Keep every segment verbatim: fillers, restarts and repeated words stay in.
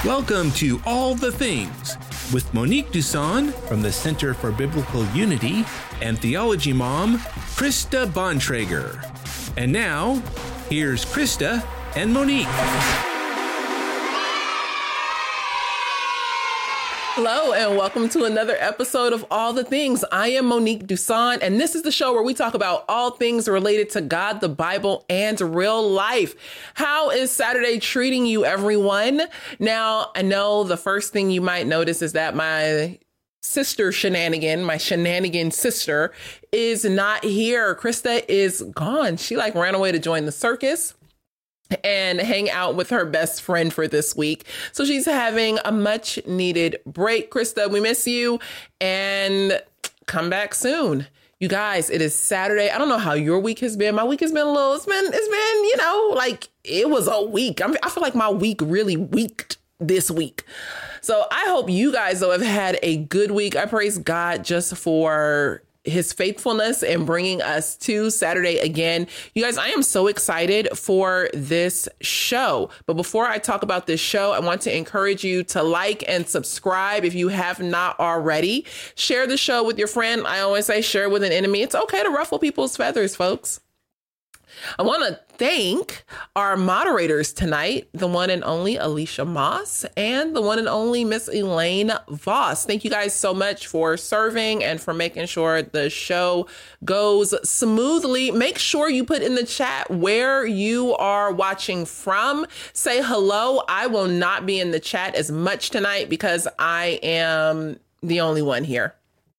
Welcome to All the Things with Monique Duson from the Center for Biblical Unity and Theology mom, Krista Bontrager. And now, here's Krista and Monique. Hello and welcome to another episode of All the Things. I am Monique Duson, and this is the show where we talk about all things related to God, the Bible, and real life. How is Saturday treating you, everyone? Now, I know the first thing you might notice is that my sister shenanigan, my shenanigan sister, is not here. Krista is gone. She like ran away to join the circus and hang out with her best friend for this week. So she's having a much needed break. Krista, we miss you and come back soon. You guys, it is Saturday. I don't know how your week has been. My week has been a little, it's been, it's been, you know, like it was a week. I'm, I feel like my week really weaked this week. So I hope you guys, though, have had a good week. I praise God just for his faithfulness and bringing us to Saturday again. You guys, I am so excited for this show. But before I talk about this show, I want to encourage you to like and subscribe if you have not already. Share the show with your friend. I always say share with an enemy. It's okay to ruffle people's feathers, folks. I want to thank our moderators tonight, the one and only Alicia Moss and the one and only Miss Elaine Voss. Thank you guys so much for serving and for making sure the show goes smoothly. Make sure you put in the chat where you are watching from. Say hello. I will not be in the chat as much tonight because I am the only one here.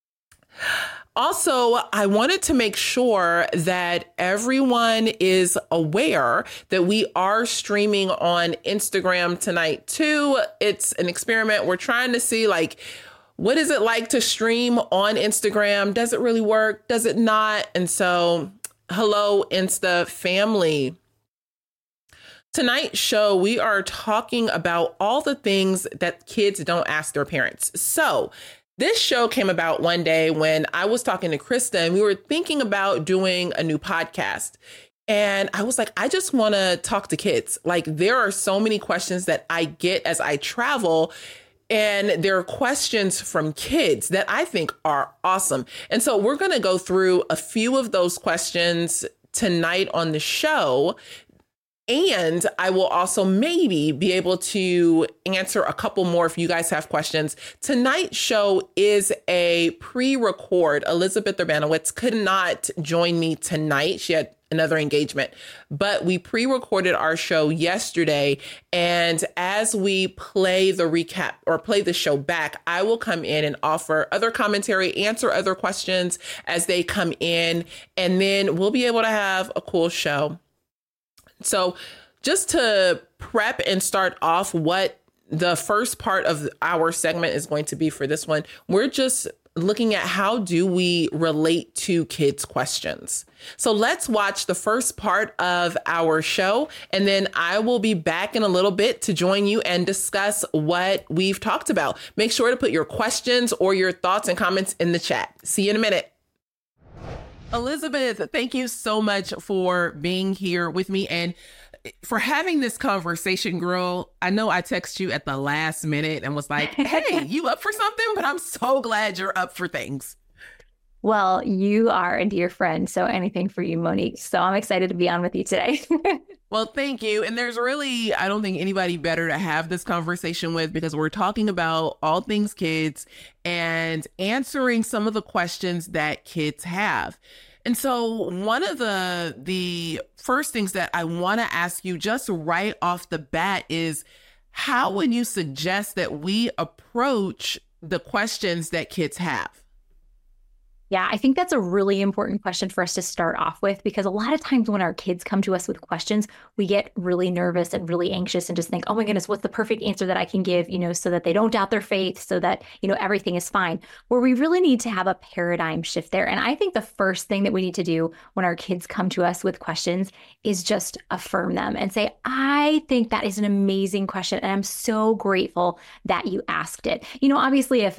Also, I wanted to make sure that everyone is aware that we are streaming on Instagram tonight, too. It's an experiment. We're trying to see, like, what is it like to stream on Instagram? Does it really work? Does it not? And so, hello, Insta family. Tonight's show, we are talking about all the things that kids don't ask their parents. So, this show came about one day when I was talking to Krista and we were thinking about doing a new podcast. And I was like, I just want to talk to kids. Like, there are so many questions that I get as I travel. And there are questions from kids that I think are awesome. And so we're going to go through a few of those questions tonight on the show. And I will also maybe be able to answer a couple more if you guys have questions. Tonight's show is a pre-record. Elizabeth Urbanowitz could not join me tonight. She had another engagement, but we pre-recorded our show yesterday. And as we play the recap or play the show back, I will come in and offer other commentary, answer other questions as they come in, and then we'll be able to have a cool show. So just to prep and start off what the first part of our segment is going to be for this one, we're just looking at how do we relate to kids' questions. So let's watch the first part of our show, and then I will be back in a little bit to join you and discuss what we've talked about. Make sure to put your questions or your thoughts and comments in the chat. See you in a minute. Elizabeth, thank you so much for being here with me and for having this conversation, girl. I know I texted you at the last minute and was like, hey, you up for something? But I'm so glad you're up for things. Well, you are a dear friend, so anything for you, Monique. So I'm excited to be on with you today. Well, thank you. And there's really, I don't think anybody better to have this conversation with because we're talking about all things kids and answering some of the questions that kids have. And so one of the the first things that I want to ask you just right off the bat is, how would you suggest that we approach the questions that kids have? Yeah, I think that's a really important question for us to start off with, because a lot of times when our kids come to us with questions, we get really nervous and really anxious and just think, oh my goodness, what's the perfect answer that I can give, you know, so that they don't doubt their faith, so that, you know, everything is fine. Where we really need to have a paradigm shift there. And I think the first thing that we need to do when our kids come to us with questions is just affirm them and say, I think that is an amazing question. And I'm so grateful that you asked it. You know, obviously, if a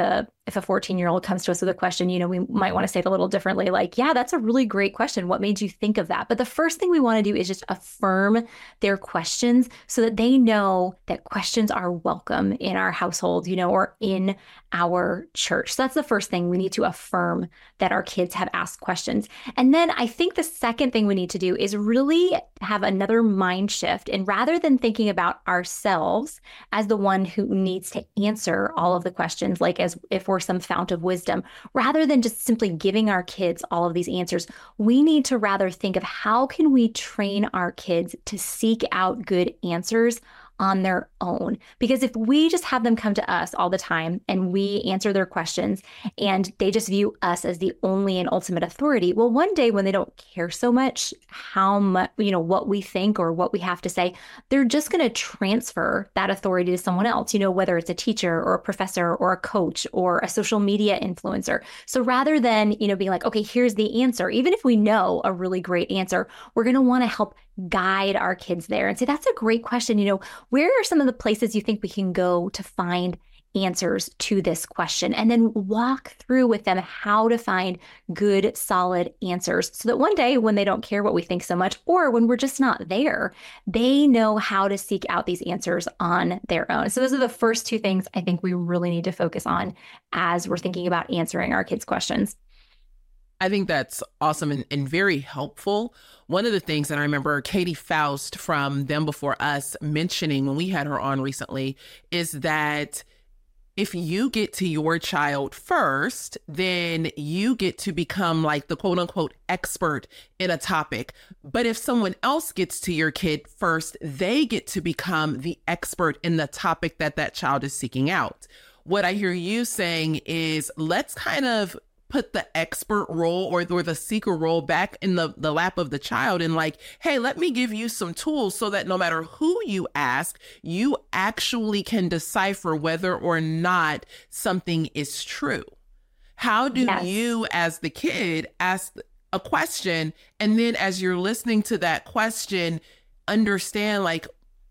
if a fourteen year old comes to us with a question, you know, we might want to say it a little differently, like, yeah, that's a really great question. What made you think of that? But the first thing we want to do is just affirm their questions so that they know that questions are welcome in our household, you know, or in our church. So that's the first thing. We need to affirm that our kids have asked questions. And then I think the second thing we need to do is really have another mind shift. And rather than thinking about ourselves as the one who needs to answer all of the questions, like as if we're some fount of wisdom, rather than just simply giving our kids all of these answers, we need to rather think of how can we train our kids to seek out good answers on their own. Because if we just have them come to us all the time and we answer their questions and they just view us as the only and ultimate authority, well, one day when they don't care so much how much, you know, what we think or what we have to say, they're just going to transfer that authority to someone else, you know, whether it's a teacher or a professor or a coach or a social media influencer. So rather than, you know, being like, okay, here's the answer, even if we know a really great answer, we're going to want to help guide our kids there and say, that's a great question. You know, where are some of the places you think we can go to find answers to this question? And then walk through with them how to find good, solid answers so that one day when they don't care what we think so much, or when we're just not there, they know how to seek out these answers on their own. So those are the first two things I think we really need to focus on as we're thinking about answering our kids' questions. I think that's awesome and, and very helpful. One of the things that I remember Katie Faust from Them Before Us mentioning when we had her on recently is that if you get to your child first, then you get to become like the quote unquote expert in a topic. But if someone else gets to your kid first, they get to become the expert in the topic that that child is seeking out. What I hear you saying is let's kind of put the expert role or, or the seeker role back in the, the lap of the child and like, hey, let me give you some tools so that no matter who you ask, you actually can decipher whether or not something is true. How do yes. you, as the kid, ask a question, and then as you're listening to that question, understand like,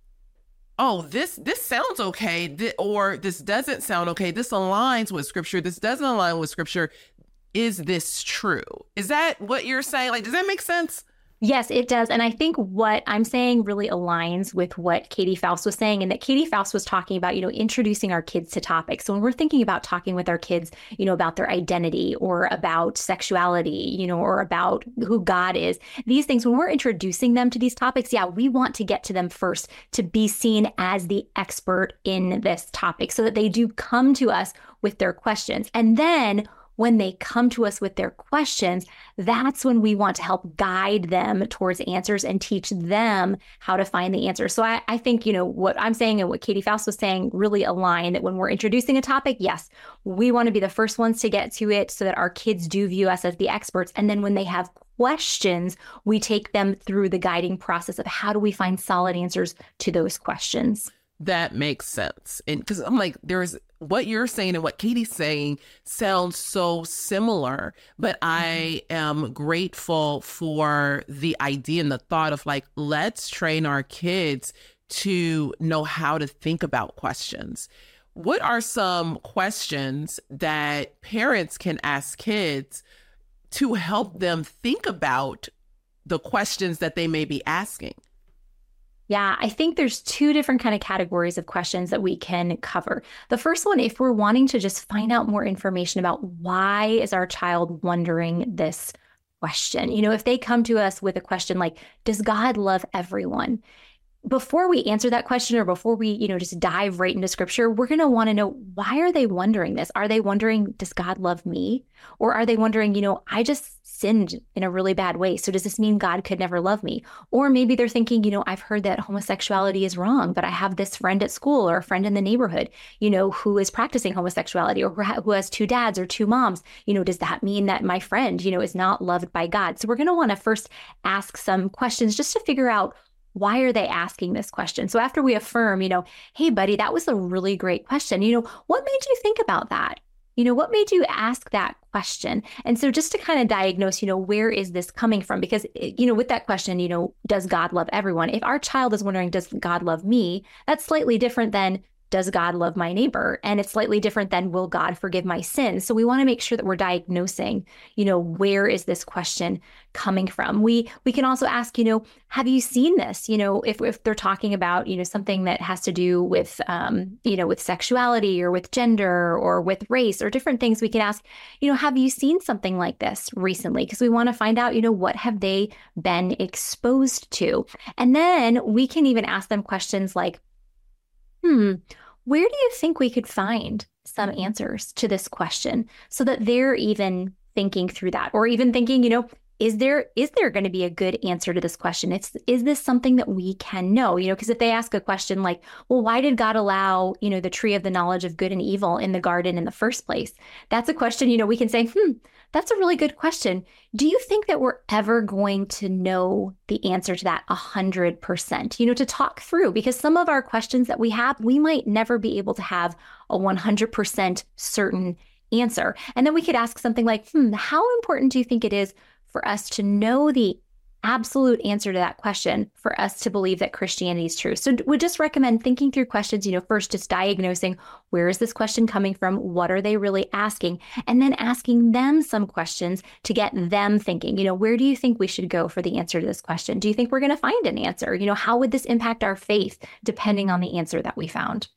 oh, this this sounds okay, th- or this doesn't sound okay. This aligns with scripture. This doesn't align with scripture. Is this true? Is that what you're saying? Like, does that make sense? Yes, it does. And I think what I'm saying really aligns with what Katie Faust was saying, and that Katie Faust was talking about, you know, introducing our kids to topics. So when we're thinking about talking with our kids, you know, about their identity or about sexuality, you know, or about who God is, these things, when we're introducing them to these topics, yeah, we want to get to them first to be seen as the expert in this topic so that they do come to us with their questions. And then when they come to us with their questions, that's when we want to help guide them towards answers and teach them how to find the answer. So I, I think, you know, what I'm saying and what Katie Faust was saying really align, that when we're introducing a topic, yes, we want to be the first ones to get to it so that our kids do view us as the experts. And then when they have questions, we take them through the guiding process of how do we find solid answers to those questions. That makes sense. And because I'm like, there's what you're saying and what Katie's saying sounds so similar, but I am grateful for the idea and the thought of like, let's train our kids to know how to think about questions. What are some questions that parents can ask kids to help them think about the questions that they may be asking? Yeah, I think there's two different kind of categories of questions that we can cover. The first one, if we're wanting to just find out more information about why is our child wondering this question. You know, if they come to us with a question like, does God love everyone? Before we answer that question or before we, you know, just dive right into scripture, we're going to want to know, why are they wondering this? Are they wondering, does God love me? Or are they wondering, you know, I just sinned in a really bad way, so does this mean God could never love me? Or maybe they're thinking, you know, I've heard that homosexuality is wrong, but I have this friend at school or a friend in the neighborhood, you know, who is practicing homosexuality or who has two dads or two moms. You know, does that mean that my friend, you know, is not loved by God? So we're going to want to first ask some questions just to figure out, why are they asking this question? So after we affirm, you know, hey, buddy, that was a really great question. You know, what made you think about that? You know, what made you ask that question? And so just to kind of diagnose, you know, where is this coming from? Because, you know, with that question, you know, does God love everyone? If our child is wondering, does God love me? That's slightly different than, does God love my neighbor? And it's slightly different than, will God forgive my sins? So we want to make sure that we're diagnosing, you know, where is this question coming from? We we can also ask, you know, have you seen this? You know, if, if they're talking about, you know, something that has to do with, um, you know, with sexuality or with gender or with race or different things, we can ask, you know, have you seen something like this recently? Because we want to find out, you know, what have they been exposed to? And then we can even ask them questions like, hmm, where do you think we could find some answers to this question, so that they're even thinking through that, or even thinking, you know, is there is there going to be a good answer to this question? It's is this something that we can know? You know, because if they ask a question like, well, why did God allow, you know, the tree of the knowledge of good and evil in the garden in the first place? That's a question, you know, we can say, hmm, that's a really good question. Do you think that we're ever going to know the answer to that one hundred percent? You know, to talk through, because some of our questions that we have, we might never be able to have a one hundred percent certain answer. And then we could ask something like, hmm, how important do you think it is for us to know the absolute answer to that question for us to believe that Christianity is true? So we just recommend thinking through questions, you know, first just diagnosing, where is this question coming from? What are they really asking? And then asking them some questions to get them thinking, you know, where do you think we should go for the answer to this question? Do you think we're going to find an answer? You know, how would this impact our faith depending on the answer that we found?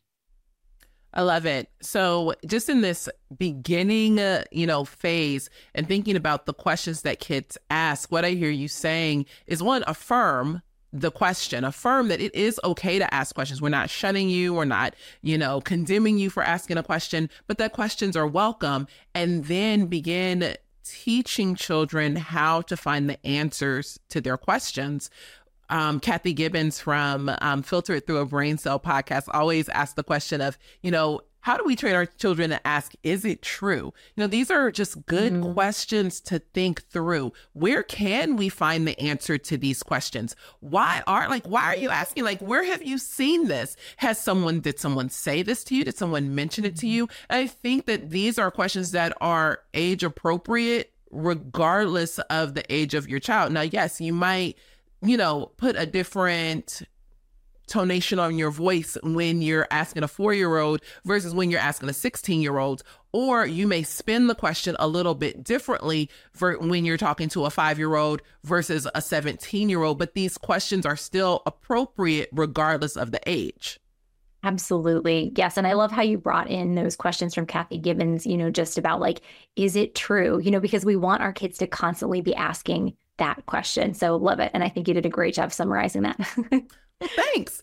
I love it. So just in this beginning, uh, you know, phase and thinking about the questions that kids ask, what I hear you saying is, one, affirm the question, affirm that it is okay to ask questions. We're not shunning you. We're not, you know, condemning you for asking a question, but that questions are welcome. And then begin teaching children how to find the answers to their questions. Um, Kathy Gibbons from um, Filter It Through a Brain Cell podcast always asks the question of, you know, how do we train our children to ask, is it true? You know, these are just good mm-hmm. questions to think through. Where can we find the answer to these questions? Why are, like, why are you asking? Like, where have you seen this? Has someone, did someone say this to you? Did someone mention it to you? And I think that these are questions that are age appropriate, regardless of the age of your child. Now, yes, you might, you know, put a different tonation on your voice when you're asking a four-year-old versus when you're asking a sixteen-year-old, or you may spin the question a little bit differently for when you're talking to a five-year-old versus a seventeen-year-old, but these questions are still appropriate regardless of the age. Absolutely. Yes. And I love how you brought in those questions from Kathy Gibbons, you know, just about like, is it true? You know, because we want our kids to constantly be asking that question. So love it. And I think you did a great job summarizing that. Thanks.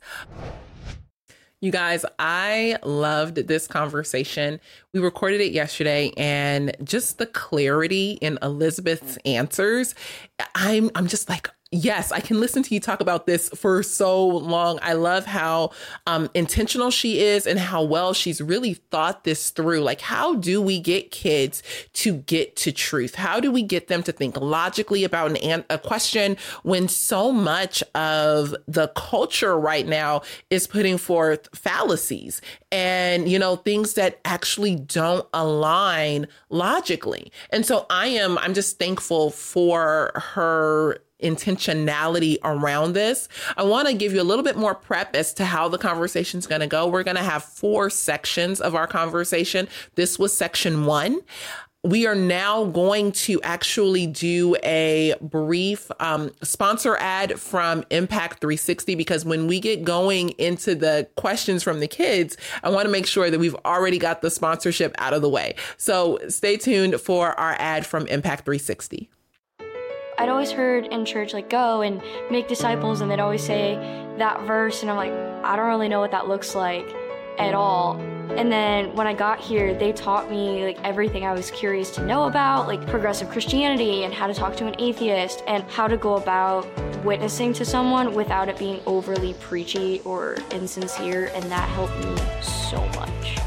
You guys, I loved this conversation. We recorded it yesterday, and just the clarity in Elizabeth's answers, I'm I'm just like, yes, I can listen to you talk about this for so long. I love how um, intentional she is and how well she's really thought this through. Like, how do we get kids to get to truth? How do we get them to think logically about an, an, a question when so much of the culture right now is putting forth fallacies and, you know, things that actually don't align logically? And so I am, I'm just thankful for her intentionality around this. I want to give you a little bit more prep as to how the conversation is going to go. We're going to have four sections of our conversation. This was section one. We are now going to actually do a brief um, sponsor ad from Impact three sixty, because when we get going into the questions from the kids, I want to make sure that we've already got the sponsorship out of the way. So stay tuned for our ad from Impact three sixty. I'd always heard in church, like, go and make disciples, and they'd always say that verse, and I'm like, I don't really know what that looks like at all. And then when I got here, they taught me like everything I was curious to know about, like progressive Christianity and how to talk to an atheist and how to go about witnessing to someone without it being overly preachy or insincere, and that helped me so much.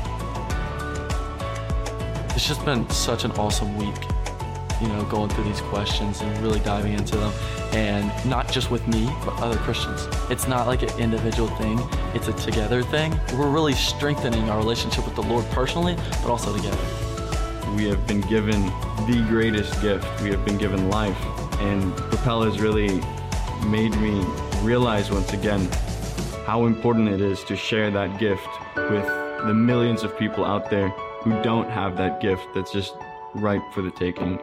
It's just been such an awesome week, you know, going through these questions and really diving into them, and not just with me, but other Christians. It's not like an individual thing, it's a together thing. We're really strengthening our relationship with the Lord personally, but also together. We have been given the greatest gift. We have been given life, and Propel has really made me realize once again how important it is to share that gift with the millions of people out there who don't have that gift that's just ripe for the taking.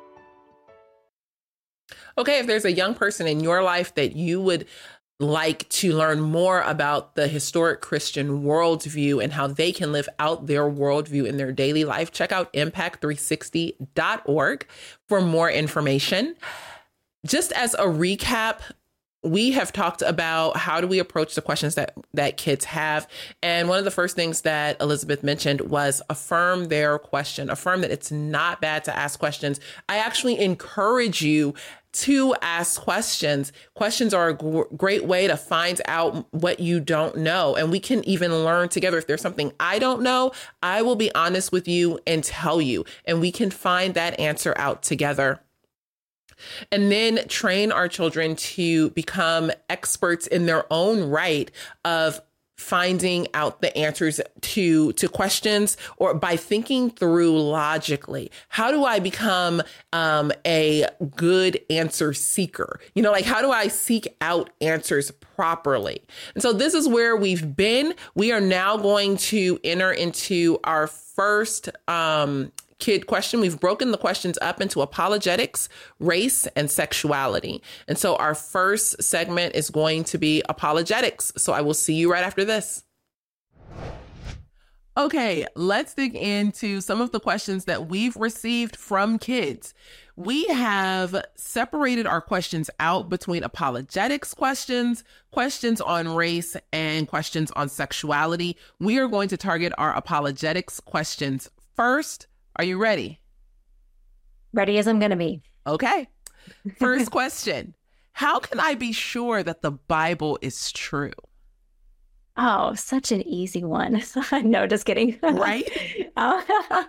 Okay, if there's a young person in your life that you would like to learn more about the historic Christian worldview and how they can live out their worldview in their daily life, check out impact three sixty dot org for more information. Just as a recap, we have talked about how do we approach the questions that, that kids have. And one of the first things that Elizabeth mentioned was affirm their question, affirm that it's not bad to ask questions. I actually encourage you to ask questions. Questions are a g- great way to find out what you don't know. And we can even learn together. If there's something I don't know, I will be honest with you and tell you, and we can find that answer out together. And then train our children to become experts in their own right of finding out the answers to to questions, or by thinking through logically. How do I become um, a good answer seeker? You know, like, how do I seek out answers properly? And so this is where we've been. We are now going to enter into our first um kid question. We've broken the questions up into apologetics, race, and sexuality. And so our first segment is going to be apologetics. So I will see you right after this. Okay, let's dig into some of the questions that we've received from kids. We have separated our questions out between apologetics questions, questions on race, and questions on sexuality. We are going to target our apologetics questions first. Are you ready? Ready as I'm going to be. Okay. First question. How can I be sure that the Bible is true? Oh, such an easy one. No, just kidding. Right? uh,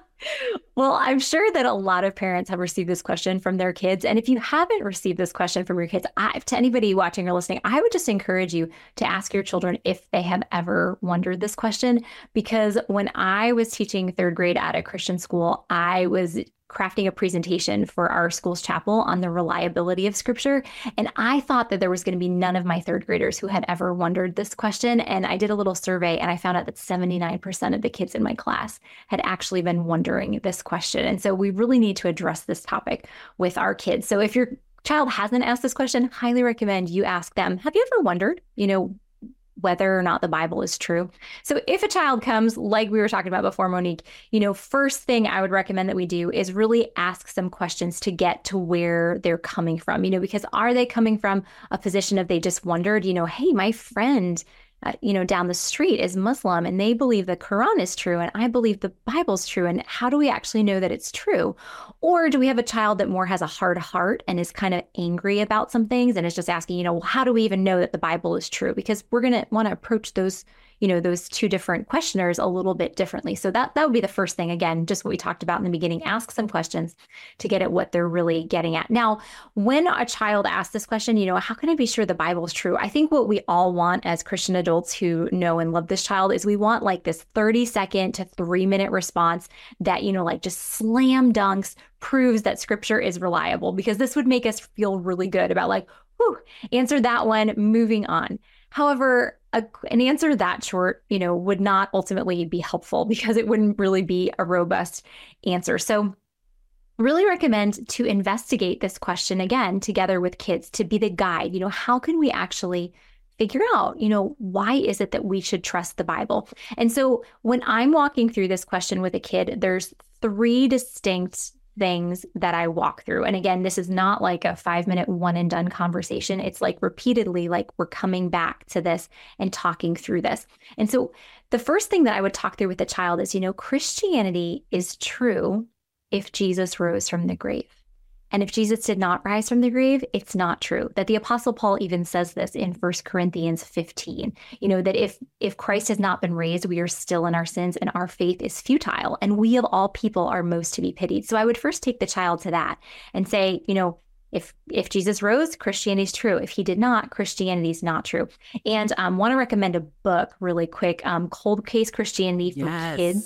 well, I'm sure that a lot of parents have received this question from their kids. And if you haven't received this question from your kids, I, to anybody watching or listening, I would just encourage you to ask your children if they have ever wondered this question. Because when I was teaching third grade at a Christian school, I was crafting a presentation for our school's chapel on the reliability of scripture. And I thought that there was going to be none of my third graders who had ever wondered this question. And I did a little survey and I found out that seventy-nine percent of the kids in my class had actually been wondering this question. And so we really need to address this topic with our kids. So if your child hasn't asked this question, highly recommend you ask them, have you ever wondered, you know, whether or not the Bible is true? So if a child comes, like we were talking about before, Monique, you know, first thing I would recommend that we do is really ask some questions to get to where they're coming from, you know, because are they coming from a position of they just wondered, you know, hey, my friend, Uh, you know, down the street is Muslim and they believe the Quran is true and I believe the Bible's true. And how do we actually know that it's true? Or do we have a child that more has a hard heart and is kind of angry about some things and is just asking, you know, how do we even know that the Bible is true? Because we're going to want to approach those, you know, those two different questioners a little bit differently. So that that would be the first thing. Again, just what we talked about in the beginning, ask some questions to get at what they're really getting at. Now, when a child asks this question, you know, how can I be sure the Bible is true? I think what we all want as Christian adults who know and love this child is we want like this thirty second to three minute response that, you know, like just slam dunks, proves that scripture is reliable, because this would make us feel really good about like, whew, answered that one, moving on. However, a, an answer that short, you know, would not ultimately be helpful because it wouldn't really be a robust answer. So really recommend to investigate this question again together with kids to be the guide. You know, how can we actually figure out, you know, why is it that we should trust the Bible? And so when I'm walking through this question with a kid, there's three distinct things that I walk through. And again, this is not like a five minute one and done conversation. It's like repeatedly, like we're coming back to this and talking through this. And so the first thing that I would talk through with the child is, you know, Christianity is true if Jesus rose from the grave. And if Jesus did not rise from the grave, it's not true. That the Apostle Paul even says this in First Corinthians fifteen, you know, that if if Christ has not been raised, we are still in our sins and our faith is futile. And we of all people are most to be pitied. So I would first take the child to that and say, you know, if if Jesus rose, Christianity is true. If he did not, Christianity is not true. And I um, want to recommend a book really quick, um, Cold Case Christianity for yes. Kids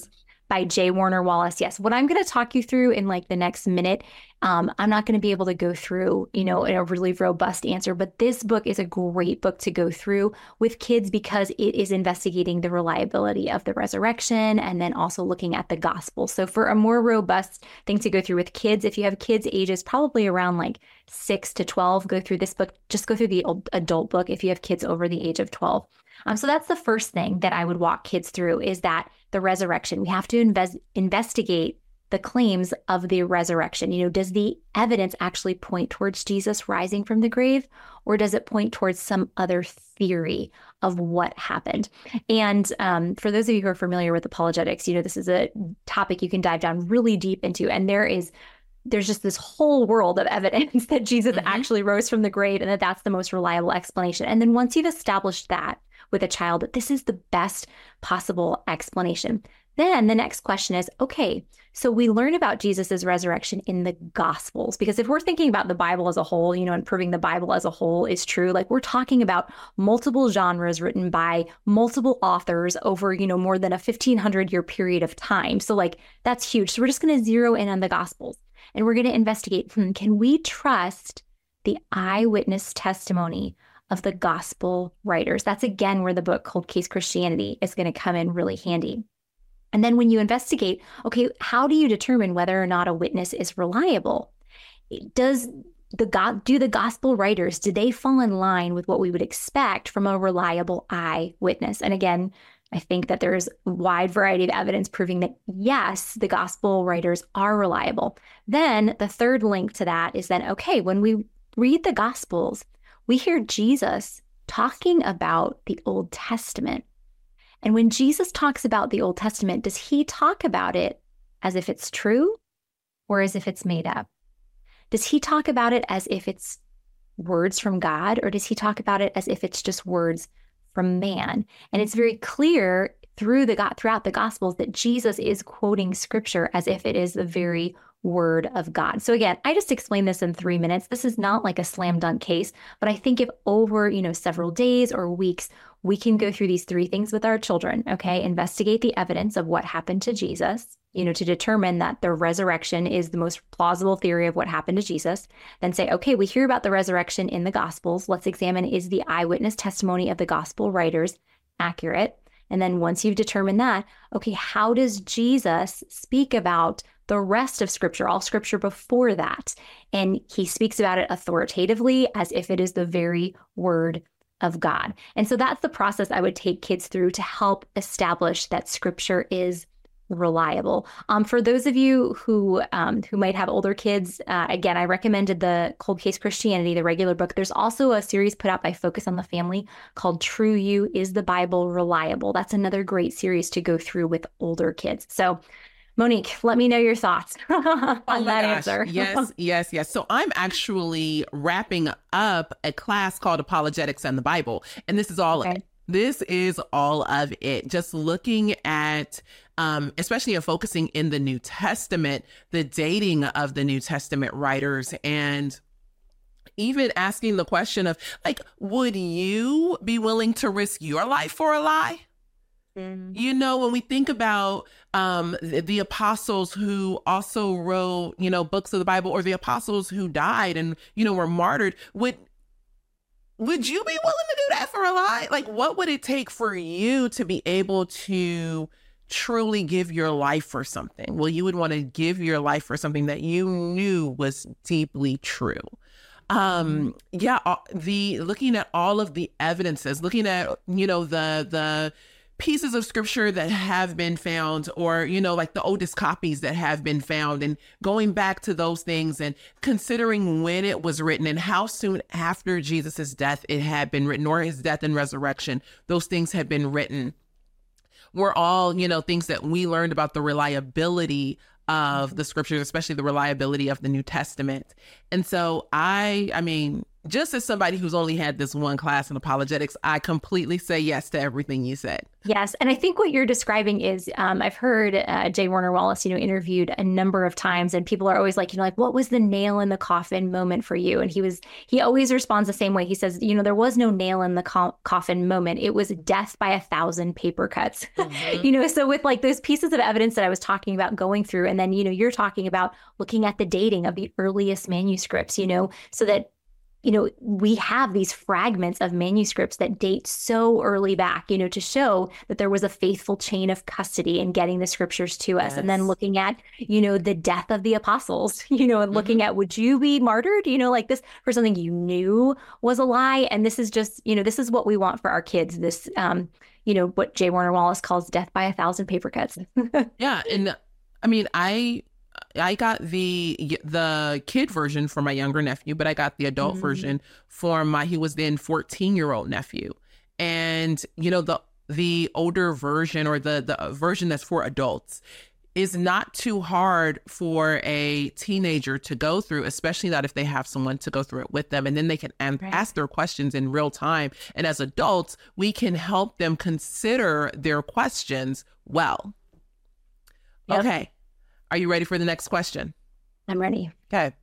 by J. Warner Wallace. Yes, what I'm going to talk you through in like the next minute, um, I'm not going to be able to go through, you know, in a really robust answer, but this book is a great book to go through with kids because it is investigating the reliability of the resurrection and then also looking at the gospel. So for a more robust thing to go through with kids, if you have kids ages probably around like six to twelve, go through this book. Just go through the adult book if you have kids over the age of twelve. Um, so that's the first thing that I would walk kids through is that the resurrection. We have to invest, investigate the claims of the resurrection. You know, does the evidence actually point towards Jesus rising from the grave, or does it point towards some other theory of what happened? And um, for those of you who are familiar with apologetics, you know, this is a topic you can dive down really deep into. And there is there's just this whole world of evidence that Jesus mm-hmm. actually rose from the grave and that that's the most reliable explanation. And then once you've established that with a child, that this is the best possible explanation, then the next question is, okay, so we learn about Jesus's resurrection in the Gospels, because if we're thinking about the Bible as a whole, you know, and proving the Bible as a whole is true, like we're talking about multiple genres written by multiple authors over, you know, more than a fifteen hundred year period of time. So like, that's huge. So we're just going to zero in on the Gospels. And we're going to investigate, hmm, can we trust the eyewitness testimony of the gospel writers? That's, again, where the book Cold Case Christianity is going to come in really handy. And then when you investigate, okay, how do you determine whether or not a witness is reliable? Does the God, do the gospel writers, do they fall in line with what we would expect from a reliable eyewitness? And again, I think that there's a wide variety of evidence proving that, yes, the gospel writers are reliable. Then the third link to that is then, okay, when we read the gospels, we hear Jesus talking about the Old Testament. And when Jesus talks about the Old Testament, does he talk about it as if it's true or as if it's made up? Does he talk about it as if it's words from God, or does he talk about it as if it's just words from man? And it's very clear through the throughout the Gospels that Jesus is quoting scripture as if it is the very word of God. So again, I just explained this in three minutes. This is not like a slam dunk case, but I think if over, you know, several days or weeks, we can go through these three things with our children, okay? Investigate the evidence of what happened to Jesus, you know, to determine that the resurrection is the most plausible theory of what happened to Jesus. Then say, okay, we hear about the resurrection in the Gospels. Let's examine, is the eyewitness testimony of the gospel writers accurate? And then once you've determined that, okay, how does Jesus speak about the rest of scripture, all scripture before that? And he speaks about it authoritatively as if it is the very word of God. And so that's the process I would take kids through to help establish that scripture is reliable. Um, for those of you who um, who might have older kids, uh, again, I recommended the Cold Case Christianity, the regular book. There's also a series put out by Focus on the Family called True You, Is the Bible Reliable? That's another great series to go through with older kids. So Monique, let me know your thoughts on oh that gosh. answer. Yes, yes, yes. So I'm actually wrapping up a class called Apologetics and the Bible. And this is all Okay. of it. This is all of it. Just looking at, um, especially of focusing in the New Testament, the dating of the New Testament writers, and even asking the question of, like, would you be willing to risk your life for a lie? You know, when we think about um, the, the apostles who also wrote, you know, books of the Bible, or the apostles who died and, you know, were martyred, would would you be willing to do that for a lie? Like, what would it take for you to be able to truly give your life for something? Well, you would want to give your life for something that you knew was deeply true. Um, yeah, uh, the looking at all of the evidences, looking at, you know, the the pieces of scripture that have been found, or, you know, like the oldest copies that have been found, and going back to those things and considering when it was written and how soon after Jesus's death it had been written, or his death and resurrection, those things had been written, were all, you know, things that we learned about the reliability of the scriptures, especially the reliability of the New Testament. And so I, I mean, just as somebody who's only had this one class in apologetics, I completely say yes to everything you said. Yes. And I think what you're describing is, um, I've heard uh, J. Warner Wallace, you know, interviewed a number of times, and people are always like, you know, like, what was the nail in the coffin moment for you? And he was, he always responds the same way. He says, you know, there was no nail in the co- coffin moment. It was death by a thousand paper cuts. Mm-hmm. you know, so with like those pieces of evidence that I was talking about going through, and then, you know, you're talking about looking at the dating of the earliest manuscripts, you know, so that you know, we have these fragments of manuscripts that date so early back, you know, to show that there was a faithful chain of custody in getting the scriptures to us. Yes. And then looking at, you know, the death of the apostles, you know, and mm-hmm. looking at, would you be martyred, you know, like this for something you knew was a lie? And this is just, you know, this is what we want for our kids. This, um, you know, what J. Warner Wallace calls death by a thousand paper cuts. Yeah. And I mean, I, I got the the kid version for my younger nephew, but I got the adult mm-hmm. version for my, he was then fourteen year old nephew. And, you know, the the older version, or the, the version that's for adults, is not too hard for a teenager to go through, especially not if they have someone to go through it with them. And then they can am- right. ask their questions in real time. And as adults, we can help them consider their questions well. Yep. Okay. Are you ready for the next question? I'm ready. Okay.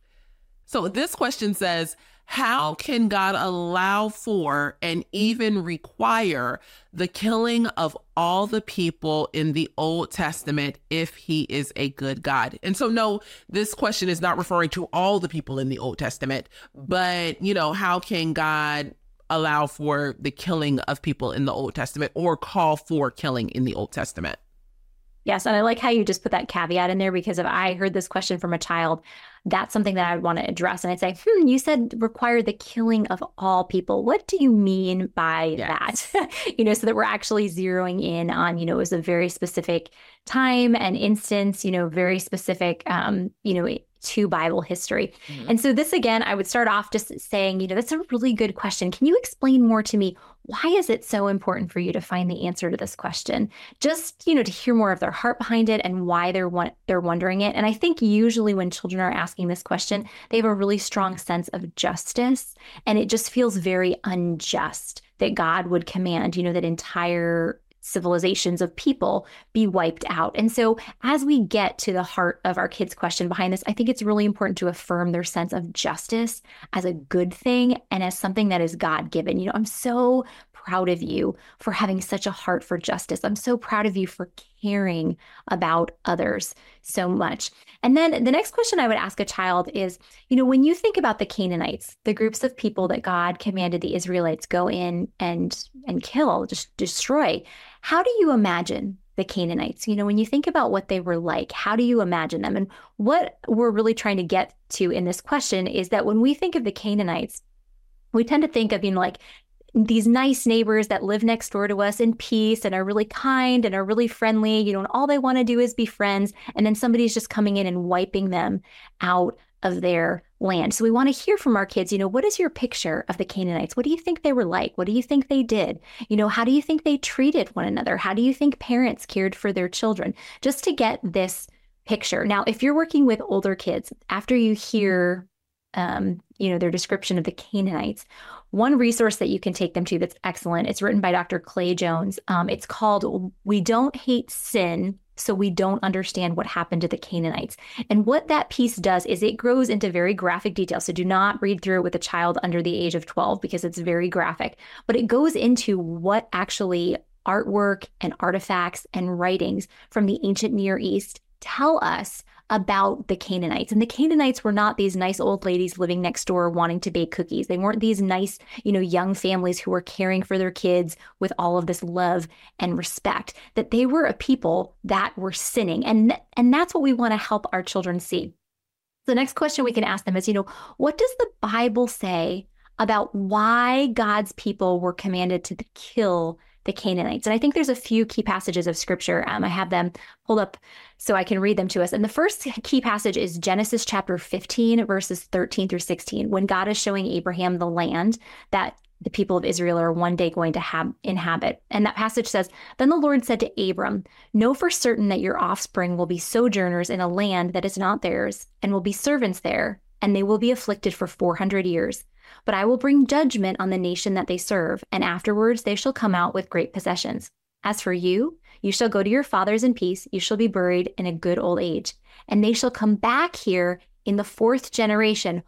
So this question says, how can God allow for and even require the killing of all the people in the Old Testament if he is a good God? And so, no, this question is not referring to all the people in the Old Testament, but, you know, how can God allow for the killing of people in the Old Testament, or call for killing in the Old Testament? Yes. And I like how you just put that caveat in there, because if I heard this question from a child, that's something that I would want to address. And I'd say, hmm, you said require the killing of all people. What do you mean by yes. that? you know, so that we're actually zeroing in on, you know, it was a very specific time and instance, you know, very specific, um, you know, to Bible history. Mm-hmm. And so this, again, I would start off just saying, you know, that's a really good question. Can you explain more to me? Why is it so important for you to find the answer to this question? Just, you know, to hear more of their heart behind it and why they're want, they're wondering it. And I think usually when children are asking this question, they have a really strong sense of justice. And it just feels very unjust that God would command, you know, that entire civilizations of people be wiped out. And so as we get to the heart of our kids' question behind this, I think it's really important to affirm their sense of justice as a good thing and as something that is God-given. You know, I'm so proud of you for having such a heart for justice. I'm so proud of you for caring about others so much. And then the next question I would ask a child is, you know, when you think about the Canaanites, the groups of people that God commanded the Israelites go in and and kill, just destroy, how do you imagine the Canaanites? You know, when you think about what they were like, how do you imagine them? And what we're really trying to get to in this question is that when we think of the Canaanites, we tend to think of, you know, like these nice neighbors that live next door to us in peace and are really kind and are really friendly, you know, and all they want to do is be friends. And then somebody's just coming in and wiping them out of their land. So we want to hear from our kids, you know, what is your picture of the Canaanites? What do you think they were like? What do you think they did? You know, how do you think they treated one another? How do you think parents cared for their children? Just to get this picture. Now, if you're working with older kids, after you hear, um, you know, their description of the Canaanites, one resource that you can take them to that's excellent, it's written by Doctor Clay Jones. Um, it's called We Don't Hate Sin, So We Don't Understand What Happened to the Canaanites. And what that piece does is it grows into very graphic detail. So do not read through it with a child under the age of twelve because it's very graphic. But it goes into what actually artwork and artifacts and writings from the ancient Near East tell us about the Canaanites. And the Canaanites were not these nice old ladies living next door wanting to bake cookies. They weren't these nice, you know, young families who were caring for their kids with all of this love and respect, that they were a people that were sinning. And, and that's what we want to help our children see. The next question we can ask them is, you know, what does the Bible say about why God's people were commanded to kill the Canaanites? And I think there's a few key passages of scripture. Um, I have them pulled up so I can read them to us. And the first key passage is Genesis chapter fifteen, verses thirteen through sixteen, when God is showing Abraham the land that the people of Israel are one day going to have inhabit. And that passage says, Then the Lord said to Abram, Know for certain that your offspring will be sojourners in a land that is not theirs, and will be servants there, and they will be afflicted for four hundred years. But I will bring judgment on the nation that they serve, and afterwards they shall come out with great possessions. As for you, you shall go to your fathers in peace. You shall be buried in a good old age. And they shall come back here in the fourth generation,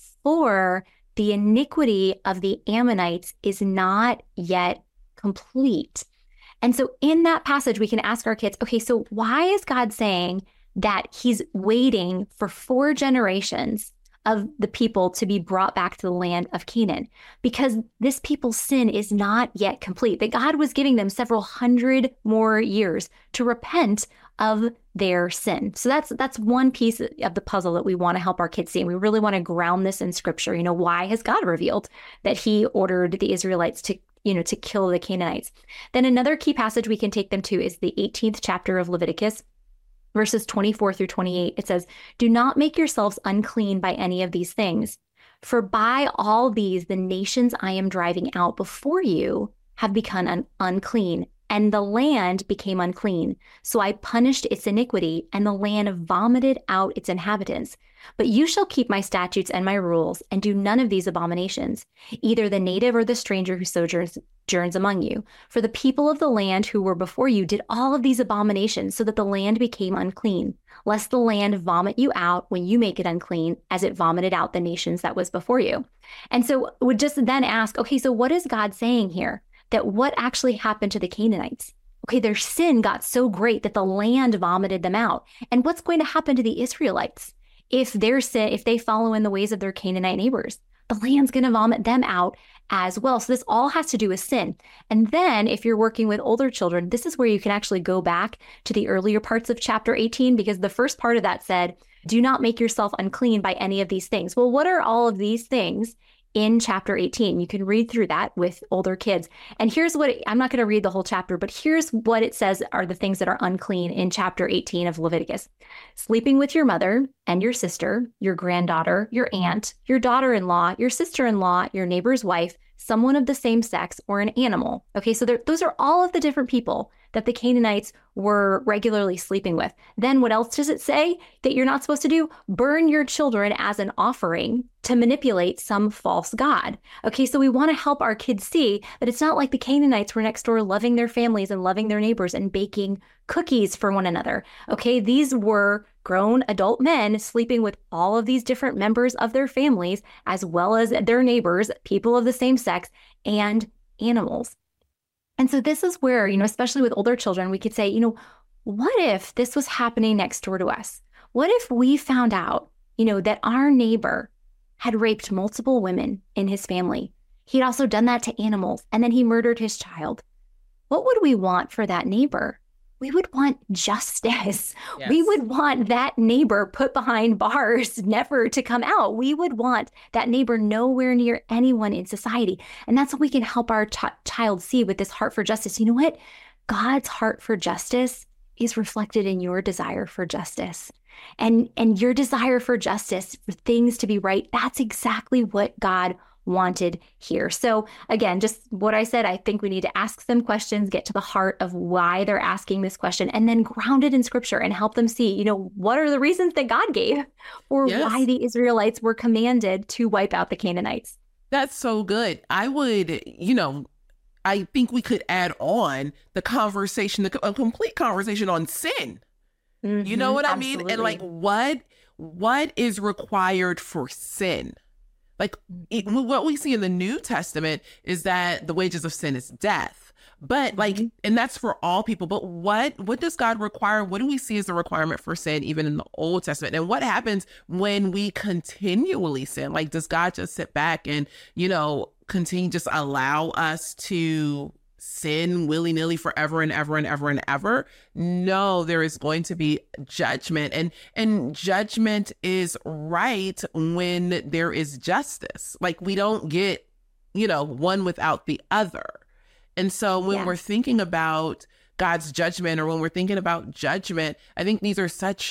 for the iniquity of the Ammonites is not yet complete. And so in that passage, we can ask our kids, okay, so why is God saying that he's waiting for four generations of the people to be brought back to the land of Canaan? Because this people's sin is not yet complete, that God was giving them several hundred more years to repent of their sin. So that's that's one piece of the puzzle that we want to help our kids see. And we really want to ground this in scripture. You know, why has God revealed that he ordered the Israelites to, you know, to kill the Canaanites? Then another key passage we can take them to is the eighteenth chapter of Leviticus, verses twenty-four through twenty-eight. It says, "Do not make yourselves unclean by any of these things, for by all these the nations I am driving out before you have become un- unclean, and the land became unclean. So I punished its iniquity, and the land vomited out its inhabitants. But you shall keep my statutes and my rules, and do none of these abominations, either the native or the stranger who sojourns sojourns among you. For the people of the land who were before you did all of these abominations, so that the land became unclean, lest the land vomit you out when you make it unclean, as it vomited out the nations that was before you." And so would just then ask, okay, so what is God saying here? That what actually happened to the Canaanites? Okay, their sin got so great that the land vomited them out. And what's going to happen to the Israelites if their sin, if they follow in the ways of their Canaanite neighbors? The land's going to vomit them out as well. So this all has to do with sin. And then if you're working with older children, this is where you can actually go back to the earlier parts of chapter eighteen, because the first part of that said, "Do not make yourself unclean by any of these things." Well, what are all of these things in chapter eighteen? You can read through that with older kids. And here's what, it, I'm not going to read the whole chapter, but here's what it says are the things that are unclean in chapter eighteen of Leviticus. Sleeping with your mother and your sister, your granddaughter, your aunt, your daughter-in-law, your sister-in-law, your neighbor's wife, someone of the same sex, or an animal. Okay, so there, those are all of the different people that the Canaanites were regularly sleeping with. Then what else does it say that you're not supposed to do? Burn your children as an offering to manipulate some false god. Okay, so we want to help our kids see that it's not like the Canaanites were next door loving their families and loving their neighbors and baking cookies for one another. Okay, these were grown adult men sleeping with all of these different members of their families, as well as their neighbors, people of the same sex, and animals. And so this is where, you know, especially with older children, we could say, you know, what if this was happening next door to us? What if we found out, you know, that our neighbor had raped multiple women in his family? He'd also done that to animals, and then he murdered his child. What would we want for that neighbor? We would want justice. Yes. We would want that neighbor put behind bars, never to come out. We would want that neighbor nowhere near anyone in society. And that's what we can help our ch- child see with this heart for justice. You know what? God's heart for justice is reflected in your desire for justice. And, and your desire for justice, for things to be right, that's exactly what God wanted here. So again, just what I said, I think we need to ask them questions, get to the heart of why they're asking this question, and then ground it in scripture and help them see, you know, what are the reasons that God gave for yes. why the Israelites were commanded to wipe out the Canaanites. That's so good. I would, you know, I think we could add on the conversation, the, a complete conversation on sin. Mm-hmm, you know what I absolutely. mean? And like, what, what is required for sin? Like it, what we see in the New Testament is that the wages of sin is death, but like, mm-hmm. and that's for all people. But what, what does God require? What do we see as the requirement for sin, even in the Old Testament? And what happens when we continually sin? Like, does God just sit back and, you know, continue, just allow us to sin willy-nilly forever and ever and ever and ever? No, there is going to be judgment, and and judgment is right when there is justice. Like, we don't get, you know, one without the other. And so when yeah. we're thinking about God's judgment, or when we're thinking about judgment, I think these are such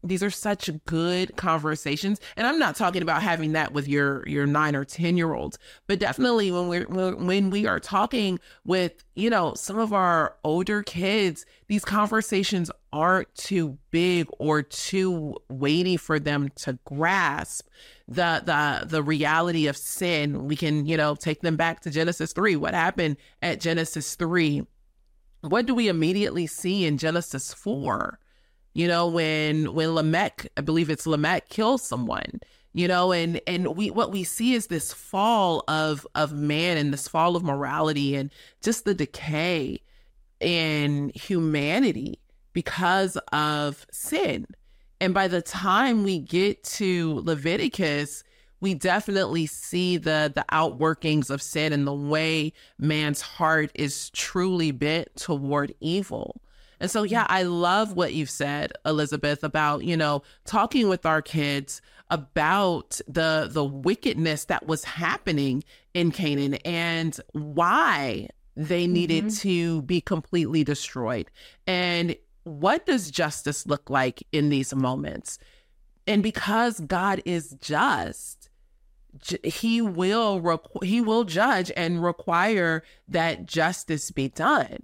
these are such good conversations. And I'm not talking about having that with your your nine or ten year olds, but definitely when we're when we are talking with, you know, some of our older kids, these conversations aren't too big or too weighty for them to grasp the the the reality of sin. We can, you know, take them back to Genesis three. What happened at Genesis three? What do we immediately see in Genesis four? You know, when when Lamech, I believe it's Lamech, kills someone, you know, and and we what we see is this fall of of man and this fall of morality and just the decay in humanity because of sin. And by the time we get to Leviticus, we definitely see the the outworkings of sin and the way man's heart is truly bent toward evil. And so, yeah, I love what you've said, Elizabeth, about, you know, talking with our kids about the the wickedness that was happening in Canaan and why they needed mm-hmm. to be completely destroyed. And what does justice look like in these moments? And because God is just, he will requ- he will judge and require that justice be done.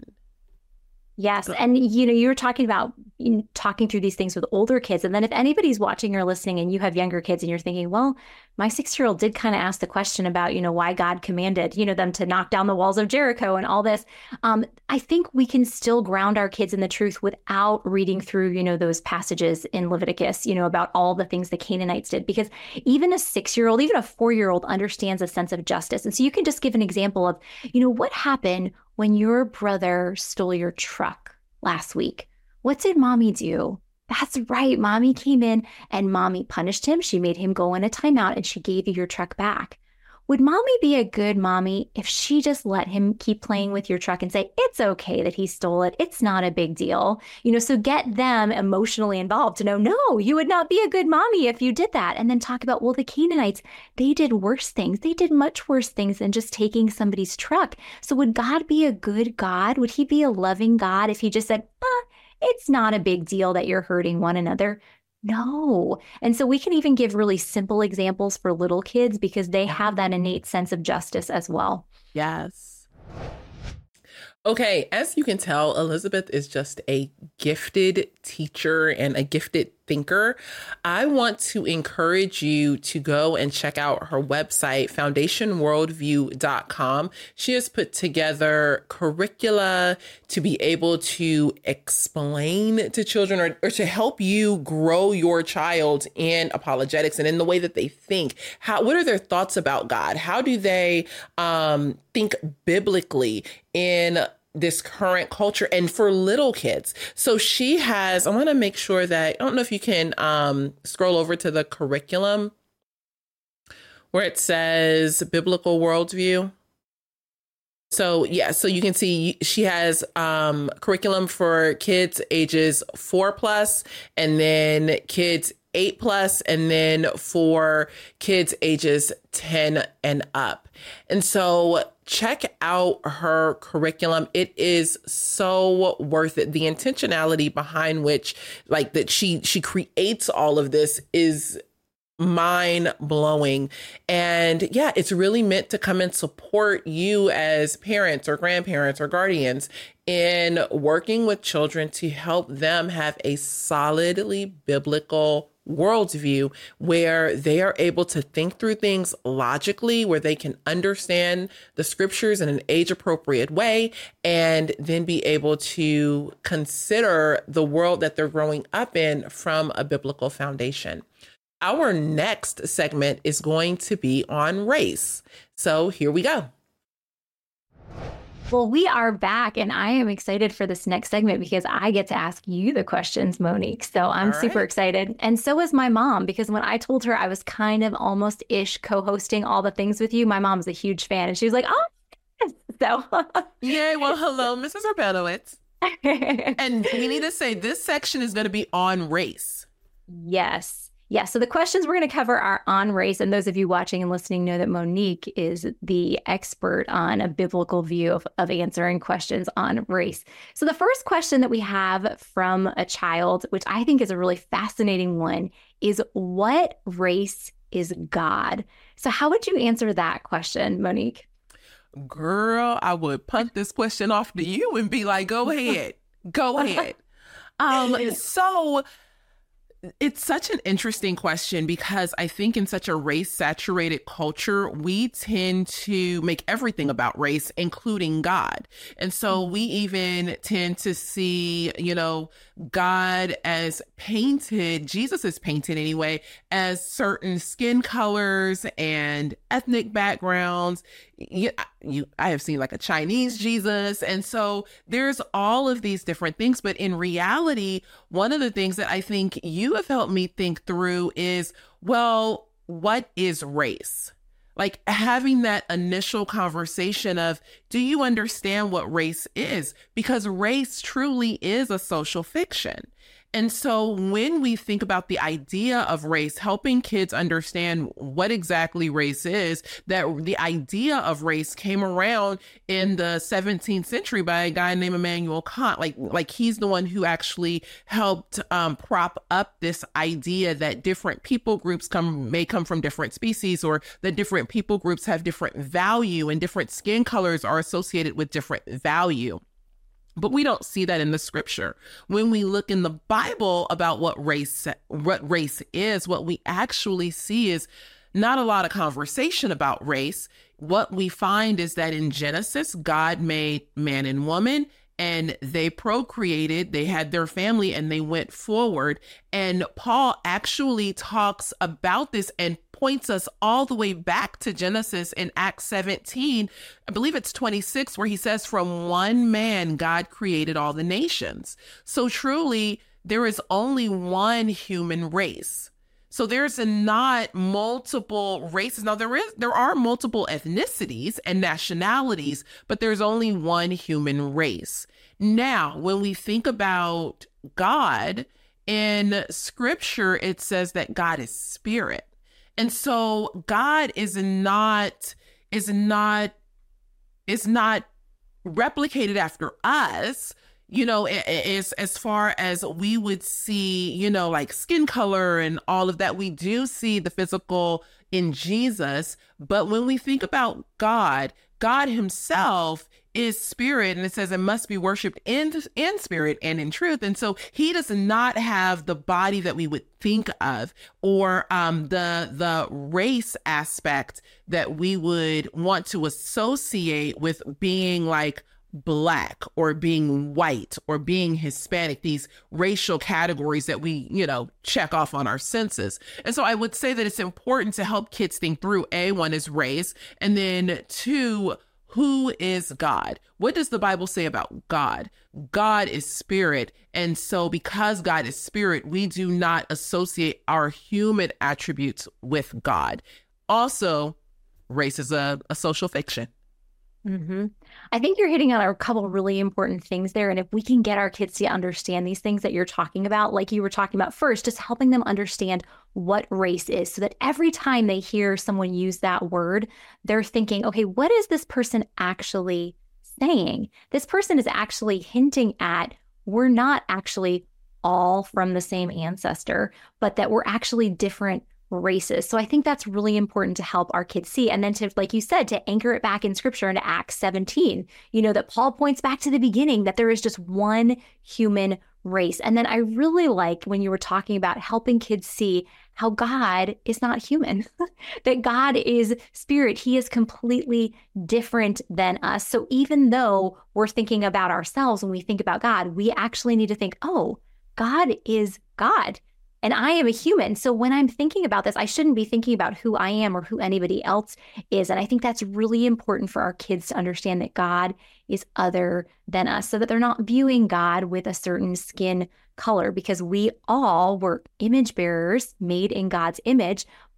Yes. And, you know, you were talking about you know, talking through these things with older kids. And then if anybody's watching or listening and you have younger kids and you're thinking, well, my six-year-old did kind of ask the question about, you know, why God commanded, you know, them to knock down the walls of Jericho and all this. Um, I think we can still ground our kids in the truth without reading through, you know, those passages in Leviticus, you know, about all the things the Canaanites did, because even a six-year-old, even a four-year-old understands a sense of justice. And so you can just give an example of, you know, what happened when your brother stole your truck last week. What did mommy do? That's right. Mommy came in and mommy punished him. She made him go in a timeout and she gave you your truck back. Would mommy be a good mommy if she just let him keep playing with your truck and say, it's okay that he stole it. It's not a big deal. You know, so get them emotionally involved to know, no, you would not be a good mommy if you did that. And then talk about, well, the Canaanites, they did worse things. They did much worse things than just taking somebody's truck. So would God be a good God? Would he be a loving God if he just said, ah, it's not a big deal that you're hurting one another? No. And so we can even give really simple examples for little kids because they have that innate sense of justice as well. Yes. Okay, as you can tell, Elizabeth is just a gifted teacher and a gifted thinker. I want to encourage you to go and check out her website, foundation worldview dot com. She has put together curricula to be able to explain to children or, or to help you grow your child in apologetics and in the way that they think. How, what are their thoughts about God? How do they um, think biblically in this current culture and for little kids? So she has, I want to make sure that, I don't know if you can um, scroll over to the curriculum where it says biblical worldview. So yeah, so you can see she has um, curriculum for kids ages four plus, and then kids eight plus, and then for kids ages ten and up. And so check out her curriculum. It is so worth it. The intentionality behind which, like, that she she creates all of this is mind blowing. And yeah, it's really meant to come and support you as parents or grandparents or guardians in working with children to help them have a solidly biblical worldview where they are able to think through things logically, where they can understand the scriptures in an age appropriate way, and then be able to consider the world that they're growing up in from a biblical foundation. Our next segment is going to be on race. So here we go. Well, we are back, and I am excited for this next segment because I get to ask you the questions, Monique. So I'm right. super excited. And so is my mom, because when I told her I was kind of almost ish co-hosting all the things with you, my mom's a huge fan. And she was like, oh, yes. So yay. Well, hello, Missus Rabinowitz. And we need to say this section is going to be on race. Yes. Yeah, so the questions we're going to cover are on race. And those of you watching and listening know that Monique is the expert on a biblical view of, of answering questions on race. So the first question that we have from a child, which I think is a really fascinating one, is what race is God? So how would you answer that question, Monique? Girl, I would punt this question off to you and be like, go ahead, go ahead. Um, so it's such an interesting question because I think in such a race-saturated culture, we tend to make everything about race, including God. And so we even tend to see, you know, God as painted, Jesus is painted anyway, as certain skin colors and ethnic backgrounds. You, you, I have seen like a Chinese Jesus. And so there's all of these different things. But in reality, one of the things that I think you have helped me think through is, well, what is race? Like having that initial conversation of, do you understand what race is? Because race truly is a social fiction. And so when we think about the idea of race, helping kids understand what exactly race is, that the idea of race came around in the seventeenth century by a guy named Immanuel Kant. Like, like he's the one who actually helped um, prop up this idea that different people groups come may come from different species, or that different people groups have different value and different skin colors are associated with different value. But we don't see that in the scripture. When we look in the Bible about what race, what race is, what we actually see is not a lot of conversation about race. What we find is that in Genesis, God made man and woman, and they procreated, they had their family, and they went forward. And Paul actually talks about this and points us all the way back to Genesis in Acts seventeen. I believe it's twenty-six, where he says, from one man, God created all the nations. So truly, there is only one human race. So there's not multiple races. Now there is, there are multiple ethnicities and nationalities, but there's only one human race. Now, when we think about God in scripture, it says that God is spirit. And so God is not, is not, is not replicated after us, you know, as, as far as we would see, you know, like skin color and all of that. We do see the physical in Jesus. But when we think about God, God himself is spirit, and it says it must be worshiped in in spirit and in truth. And so he does not have the body that we would think of, or um, the the race aspect that we would want to associate with being like Black or being white or being Hispanic, these racial categories that we, you know, check off on our census. And so I would say that it's important to help kids think through, A, one is race, and then two, who is God? What does the Bible say about God? God is spirit. And so because God is spirit, we do not associate our human attributes with God. Also, race is a, a social fiction. Mm-hmm. I think you're hitting on a couple of really important things there. And if we can get our kids to understand these things that you're talking about, like you were talking about first, just helping them understand what race is, so that every time they hear someone use that word, they're thinking, okay, what is this person actually saying? This person is actually hinting at, we're not actually all from the same ancestor, but that we're actually different races. So I think that's really important to help our kids see. And then to, like you said, to anchor it back in scripture into Acts seventeen, you know, that Paul points back to the beginning, that there is just one human race. And then I really like when you were talking about helping kids see how God is not human, that God is spirit. He is completely different than us. So even though we're thinking about ourselves when we think about God, we actually need to think, oh, God is God. And I am a human. So when I'm thinking about this, I shouldn't be thinking about who I am or who anybody else is. And I think that's really important for our kids to understand that God is other than us, so that they're not viewing God with a certain skin color, because we all were image bearers made in God's image.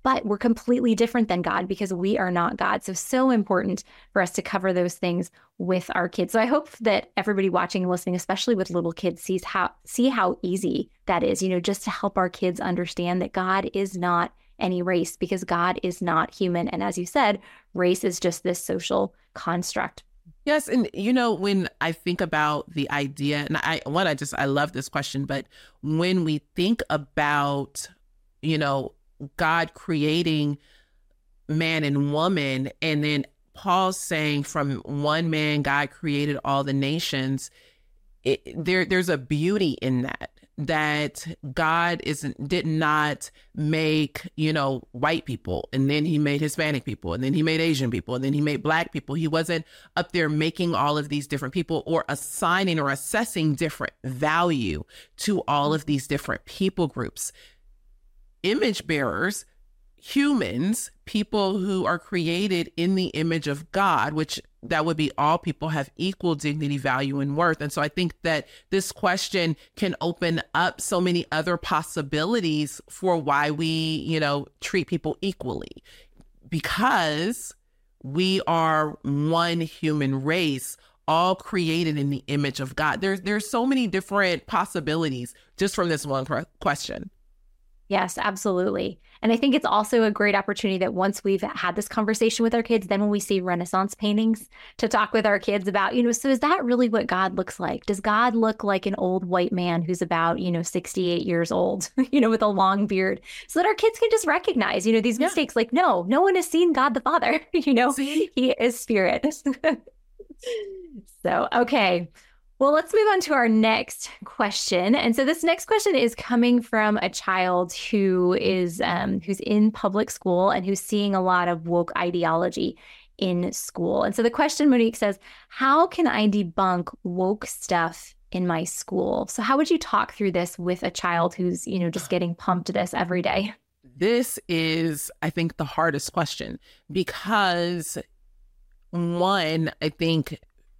but we're completely different than God because we are not God. So, so important for us to cover those things with our kids. So I hope that everybody watching and listening, especially with little kids, sees how, see how easy that is, you know, just to help our kids understand that God is not any race, because God is not human. And as you said, race is just this social construct. Yes. And, you know, when I think about the idea, and I, one, I just, I love this question, but when we think about, you know, God creating man and woman, and then Paul's saying from one man, God created all the nations, it, there, there's a beauty in that. That God isn't did not make, you know, white people, and then he made Hispanic people, and then he made Asian people, and then he made Black people. He wasn't up there making all of these different people or assigning or assessing different value to all of these different people groups. Image bearers, humans, people who are created in the image of God, which that would be all people, have equal dignity, value, and worth. And so I think that this question can open up so many other possibilities for why we, you know, treat people equally, because we are one human race, all created in the image of God. There's, there's so many different possibilities just from this one question. Yes, absolutely. And I think it's also a great opportunity that once we've had this conversation with our kids, then when we see Renaissance paintings, to talk with our kids about, you know, so is that really what God looks like? Does God look like an old white man who's about, you know, sixty-eight years old, you know, with a long beard, so that our kids can just recognize, you know, these yeah. mistakes? Like, no, no one has seen God the Father, you know, see? He is spirit. So, okay. Well, let's move on to our next question. And so this next question is coming from a child who is um, who's in public school and who's seeing a lot of woke ideology in school. And so the question, Monique, says, how can I debunk woke stuff in my school? So how would you talk through this with a child who's, you know, just getting pumped to this every day? This is, I think, the hardest question, because one, I think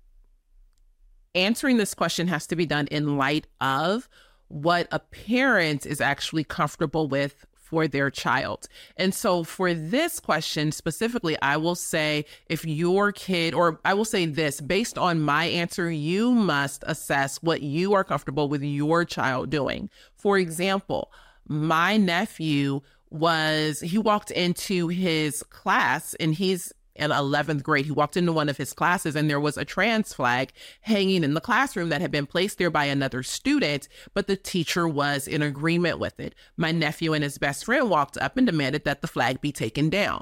answering this question has to be done in light of what a parent is actually comfortable with for their child. And so for this question specifically, I will say, if your kid, or I will say this, based on my answer, you must assess what you are comfortable with your child doing. For example, my nephew was, he walked into his class, and he's in eleventh grade. He walked into one of his classes, and there was a trans flag hanging in the classroom that had been placed there by another student, but the teacher was in agreement with it. My nephew and his best friend walked up and demanded that the flag be taken down.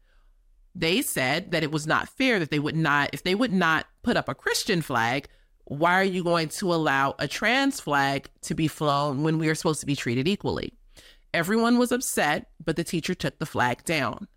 They said that it was not fair, that they would not, if they would not put up a Christian flag, why are you going to allow a trans flag to be flown when we are supposed to be treated equally? Everyone was upset, but the teacher took the flag down.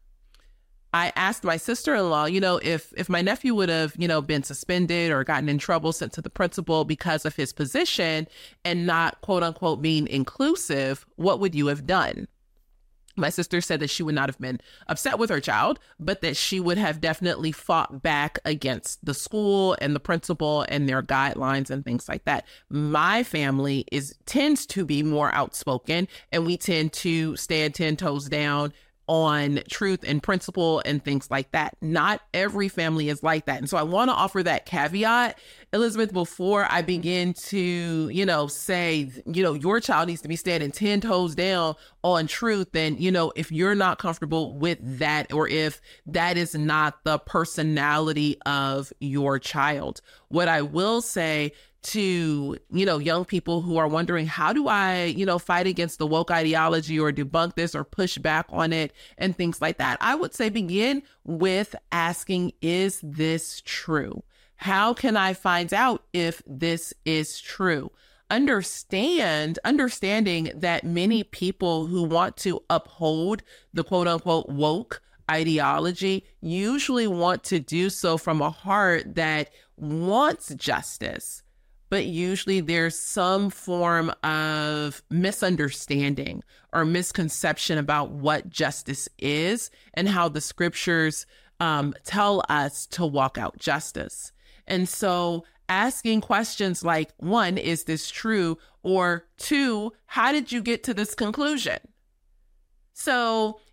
I asked my sister-in-law, you know, if if my nephew would have, you know, been suspended or gotten in trouble, sent to the principal because of his position and not, quote unquote, being inclusive, what would you have done? My sister said that she would not have been upset with her child, but that she would have definitely fought back against the school and the principal and their guidelines and things like that. My family is tends to be more outspoken, and we tend to stand ten toes down on truth and principle and things like that. Not every family is like that. And so I want to offer that caveat, Elizabeth, before I begin to, you know, say, you know, your child needs to be standing ten toes down on truth. Then, you know, if you're not comfortable with that, or if that is not the personality of your child. What I will say to, you know, young people who are wondering, how do I, you know, fight against the woke ideology or debunk this or push back on it and things like that? I would say begin with asking, is this true? How can I find out if this is true? Understand, understanding that many people who want to uphold the quote unquote woke ideology usually want to do so from a heart that wants justice. But usually there's some form of misunderstanding or misconception about what justice is and how the scriptures um, tell us to walk out justice. And so asking questions like, one, is this true? Or two, how did you get to this conclusion? So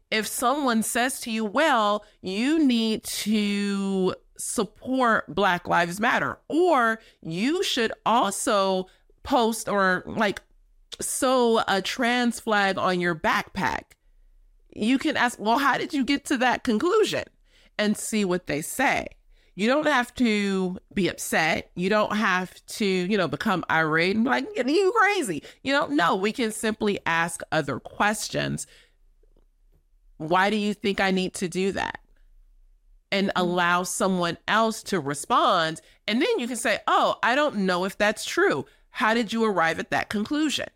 if someone says to you, well, you need to support Black Lives Matter, or you should also post or like sew a trans flag on your backpack, you can ask, well, how did you get to that conclusion? And see what they say. You don't have to be upset. You don't have to, you know, become irate and be like, are you crazy? You know, no, we can simply ask other questions. Why do you think I need to do that? And allow someone else to respond. And then you can say, oh, I don't know if that's true. How did you arrive at that conclusion?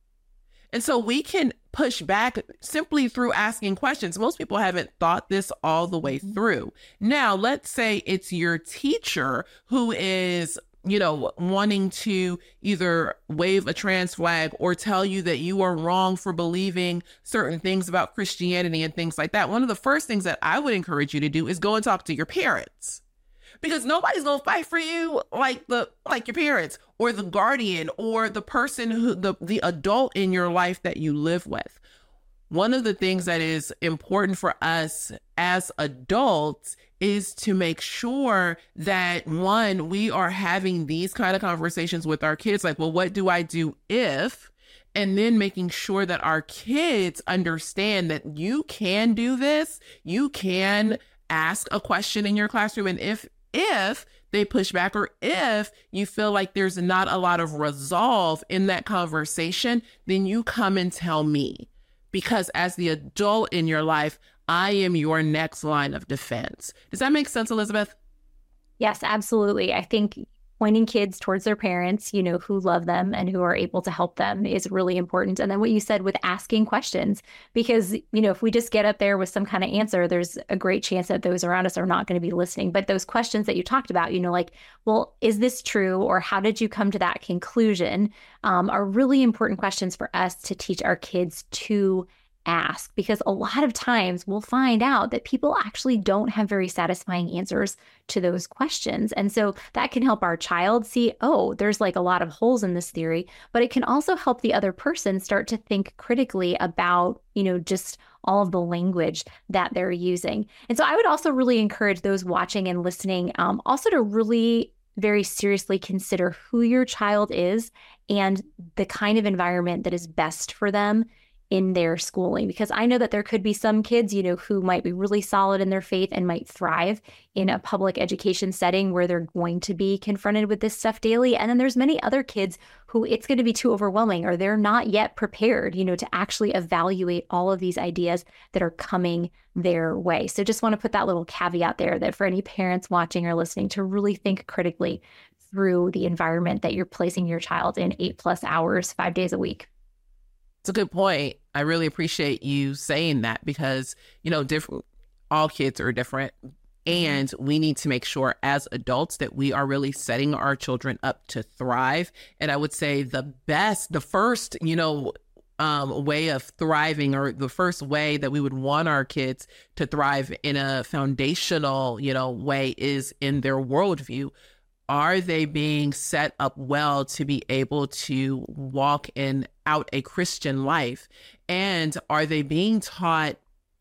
And so we can push back simply through asking questions. Most people haven't thought this all the way through. Now, let's say it's your teacher who is, you know, wanting to either wave a trans flag or tell you that you are wrong for believing certain things about Christianity and things like that. One of the first things that I would encourage you to do is go and talk to your parents, because nobody's going to fight for you like the like your parents or the guardian or the person who the, the adult in your life that you live with. One of the things that is important for us as adults is to make sure that, one, we are having these kind of conversations with our kids, like, well, what do I do if? And then making sure that our kids understand that you can do this, you can ask a question in your classroom. And if if they push back, or if you feel like there's not a lot of resolve in that conversation, then you come and tell me. Because as the adult in your life, I am your next line of defense. Does that make sense, Elizabeth? Yes, absolutely. I think pointing kids towards their parents, you know, who love them and who are able to help them is really important. And then what you said with asking questions, because, you know, if we just get up there with some kind of answer, there's a great chance that those around us are not going to be listening. But those questions that you talked about, you know, like, well, is this true? Or how did you come to that conclusion? Um, are really important questions for us to teach our kids to ask, because a lot of times we'll find out that people actually don't have very satisfying answers to those questions. And so that can help our child see, oh, there's like a lot of holes in this theory, but it can also help the other person start to think critically about, you know, just all of the language that they're using. And so I would also really encourage those watching and listening um, also to really very seriously consider who your child is and the kind of environment that is best for them in their schooling. Because I know that there could be some kids, you know, who might be really solid in their faith and might thrive in a public education setting where they're going to be confronted with this stuff daily. And then there's many other kids who it's going to be too overwhelming, or they're not yet prepared, you know, to actually evaluate all of these ideas that are coming their way. So just want to put that little caveat there, that for any parents watching or listening, to really think critically through the environment that you're placing your child in eight plus hours, five days a week. It's a good point. I really appreciate you saying that, because, you know, different, all kids are different. And we need to make sure as adults that we are really setting our children up to thrive. And I would say the best, the first, you know, um, way of thriving, or the first way that we would want our kids to thrive in a foundational, you know, way is in their worldview. Are they being set up well to be able to walk in out a Christian life? And are they being taught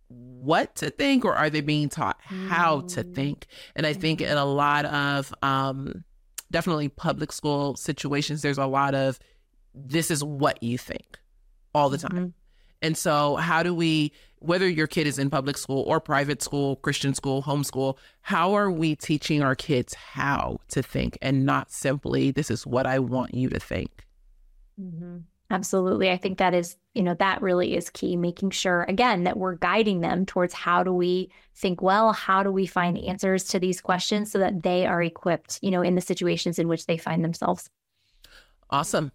what to think, or are they being taught how to think? And I think in a lot of um, definitely public school situations, there's a lot of, this is what you think all the time. Mm-hmm. And so how do we, whether your kid is in public school or private school, Christian school, homeschool, how are we teaching our kids how to think, and not simply, this is what I want you to think? Mm-hmm. Absolutely. I think that is, you know, that really is key, making sure, again, that we're guiding them towards how do we think well, how do we find answers to these questions so that they are equipped, you know, in the situations in which they find themselves. Awesome.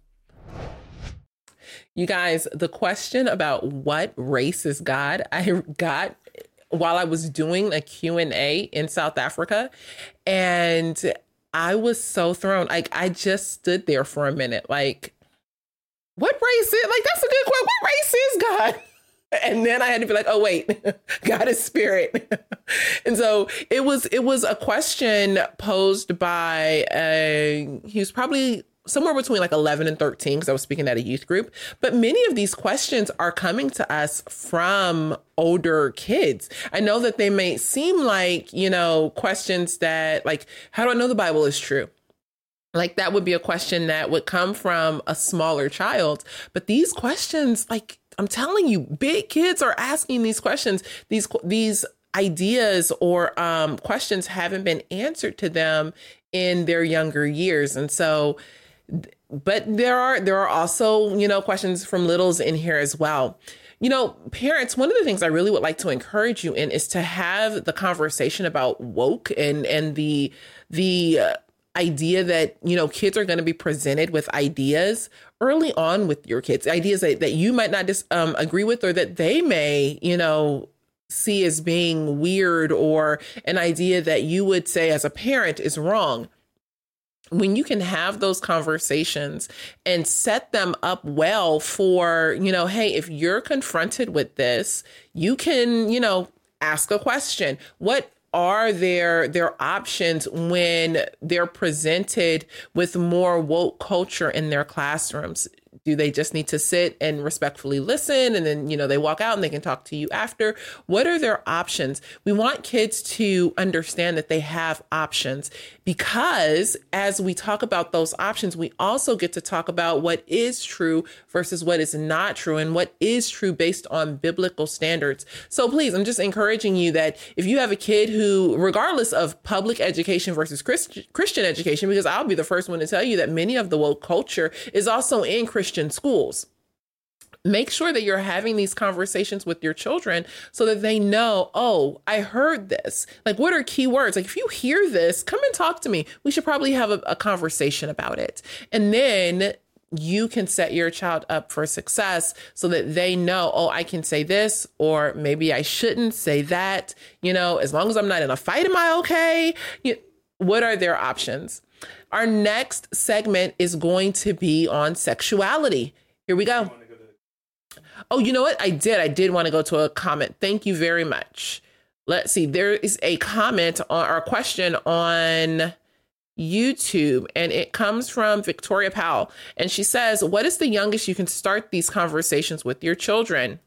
You guys, the question about what race is God, I got while I was doing a Q and A in South Africa, and I was so thrown. Like, I just stood there for a minute, like, what race is, like, that's a good question. What race is God? And then I had to be like, oh, wait, God is spirit. And so it was, it was a question posed by, uh, he was probably somewhere between like eleven and thirteen, because I was speaking at a youth group. But many of these questions are coming to us from older kids. I know that they may seem like, you know, questions that like, how do I know the Bible is true? Like that would be a question that would come from a smaller child. But these questions, like I'm telling you, big kids are asking these questions. These these ideas or um, questions haven't been answered to them in their younger years. And so, but there are there are also, you know, questions from littles in here as well. You know, parents, one of the things I really would like to encourage you in is to have the conversation about woke and and the the uh, idea that, you know, kids are going to be presented with ideas early on with your kids, ideas that, that you might not just um, agree with, or that they may, you know, see as being weird, or an idea that you would say as a parent is wrong. When you can have those conversations and set them up well for, you know, hey, if you're confronted with this, you can, you know, ask a question. What are their their options when they're presented with more woke culture in their classrooms? Do they just need to sit and respectfully listen, and then, you know, they walk out and they can talk to you after? What are their options? We want kids to understand that they have options, because as we talk about those options, we also get to talk about what is true versus what is not true, and what is true based on biblical standards. So please, I'm just encouraging you that if you have a kid who, regardless of public education versus Christ- Christian education, because I'll be the first one to tell you that many of the woke culture is also in Christian schools. Make sure that you're having these conversations with your children so that they know, oh, I heard this. Like, what are key words? Like, if you hear this, come and talk to me. We should probably have a, a conversation about it. And then you can set your child up for success so that they know, oh, I can say this, or maybe I shouldn't say that. You know, as long as I'm not in a fight, am I okay? You, what are their options? Our next segment is going to be on sexuality. Here we go. Oh, you know what? I did. I did want to go to a comment. Thank you very much. Let's see. There is a comment on, or a question on YouTube, and it comes from Victoria Powell. And she says, what is the youngest you can start these conversations with your children?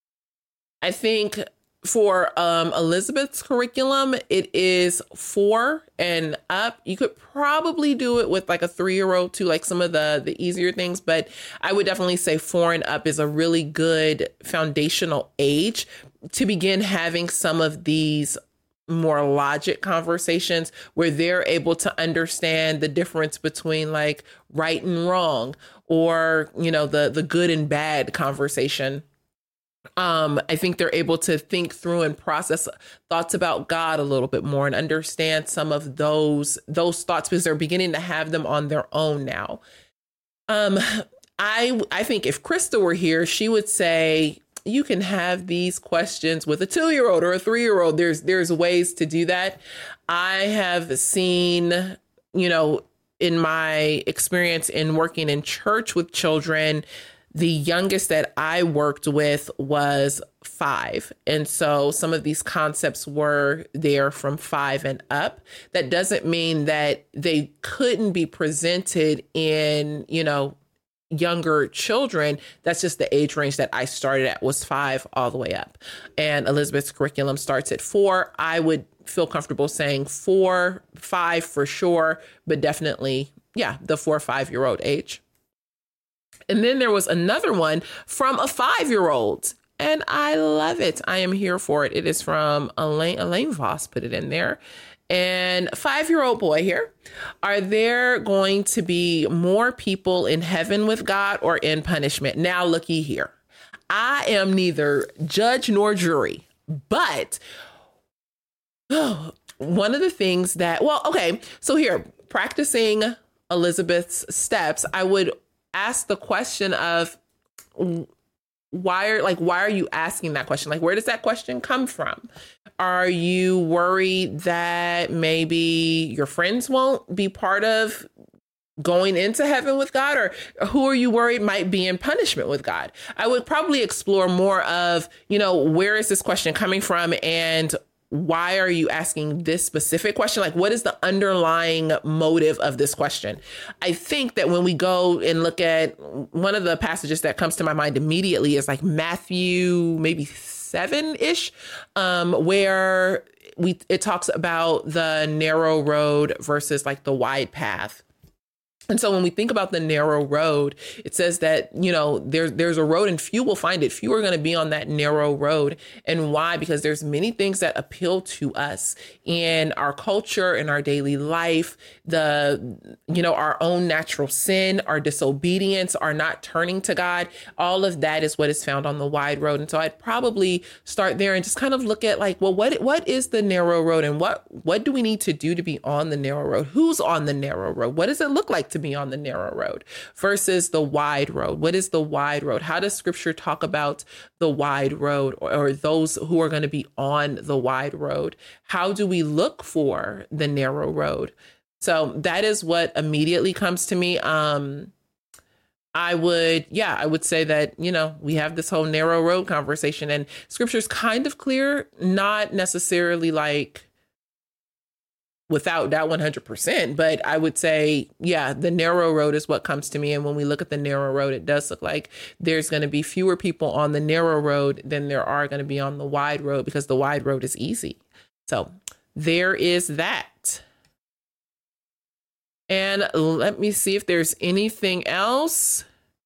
I think for um, Elizabeth's curriculum, it is four and up. You could probably do it with like a three-year-old too, like some of the, the easier things. But I would definitely say four and up is a really good foundational age to begin having some of these more logic conversations where they're able to understand the difference between like right and wrong, or, you know, the, the good and bad conversation. Um, I think they're able to think through and process thoughts about God a little bit more and understand some of those those thoughts, because they're beginning to have them on their own now. Um, I I think if Krista were here, she would say you can have these questions with a two-year-old or a three-year-old. There's there's ways to do that. I have seen, you know, in my experience in working in church with children, the youngest that I worked with was five. And so some of these concepts were there from five and up. That doesn't mean that they couldn't be presented in, you know, younger children. That's just the age range that I started at, was five all the way up. And Elizabeth's curriculum starts at four. I would feel comfortable saying four, five for sure, but definitely, yeah, the four or five year old age. And then there was another one from a five-year-old, and I love it. I am here for it. It is from Elaine, Elaine Voss put it in there. And five-year-old boy here. Are there going to be more people in heaven with God or in punishment? Now, looky here. I am neither judge nor jury, but oh, one of the things that, well, okay, so here, practicing Elizabeth's steps, I would ask the question of why are like why are you asking that question? Like, where does that question come from? Are you worried that maybe your friends won't be part of going into heaven with God, or who are you worried might be in punishment with God? I would probably explore more of, you know, where is this question coming from, and why are you asking this specific question? Like, what is the underlying motive of this question? I think that when we go and look at one of the passages that comes to my mind immediately is like Matthew, maybe seven-ish, um, where we it talks about the narrow road versus like the wide path. And so when we think about the narrow road, it says that, you know, there's there's a road and few will find it. Few are going to be on that narrow road. And why? Because there's many things that appeal to us in our culture, in our daily life, the, you know, our own natural sin, our disobedience, our not turning to God. All of that is what is found on the wide road. And so I'd probably start there and just kind of look at like, well, what what is the narrow road and what what do we need to do to be on the narrow road? Who's on the narrow road? What does it look like to be on the narrow road versus the wide road? What is the wide road? How does scripture talk about the wide road or, or those who are going to be on the wide road? How do we look for the narrow road? So that is what immediately comes to me. Um, I would, yeah, I would say that, you know, we have this whole narrow road conversation and scripture's kind of clear, not necessarily like without that one hundred percent. But I would say, yeah, the narrow road is what comes to me. And when we look at the narrow road, it does look like there's going to be fewer people on the narrow road than there are going to be on the wide road because the wide road is easy. So there is that. And let me see if there's anything else.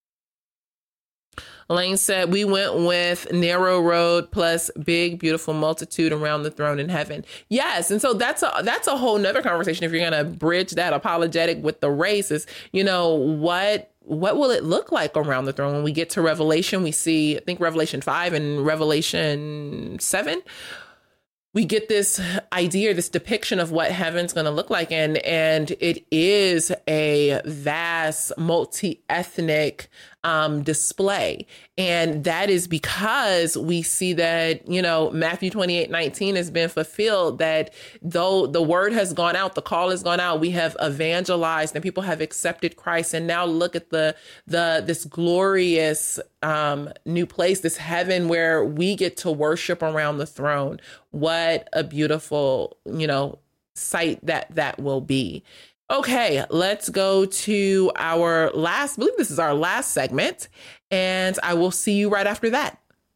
Elaine said, we went with narrow road plus big, beautiful multitude around the throne in heaven. Yes. And so that's a, that's a whole nother conversation. If you're going to bridge that apologetic with the race is, you know, what, what will it look like around the throne? When we get to Revelation, we see, I think Revelation five and Revelation seven, we get this idea, this depiction of what heaven's going to look like. And, and it is a vast, multi-ethnic um, display. And that is because we see that, you know, Matthew twenty-eight nineteen has been fulfilled, that though the word has gone out, the call has gone out, we have evangelized and people have accepted Christ. And now look at the, the, this glorious um, new place, this heaven where we get to worship around the throne. What a beautiful, you know, sight that that will be. Okay, let's go to our last, I believe this is our last segment, and I will see you right after that.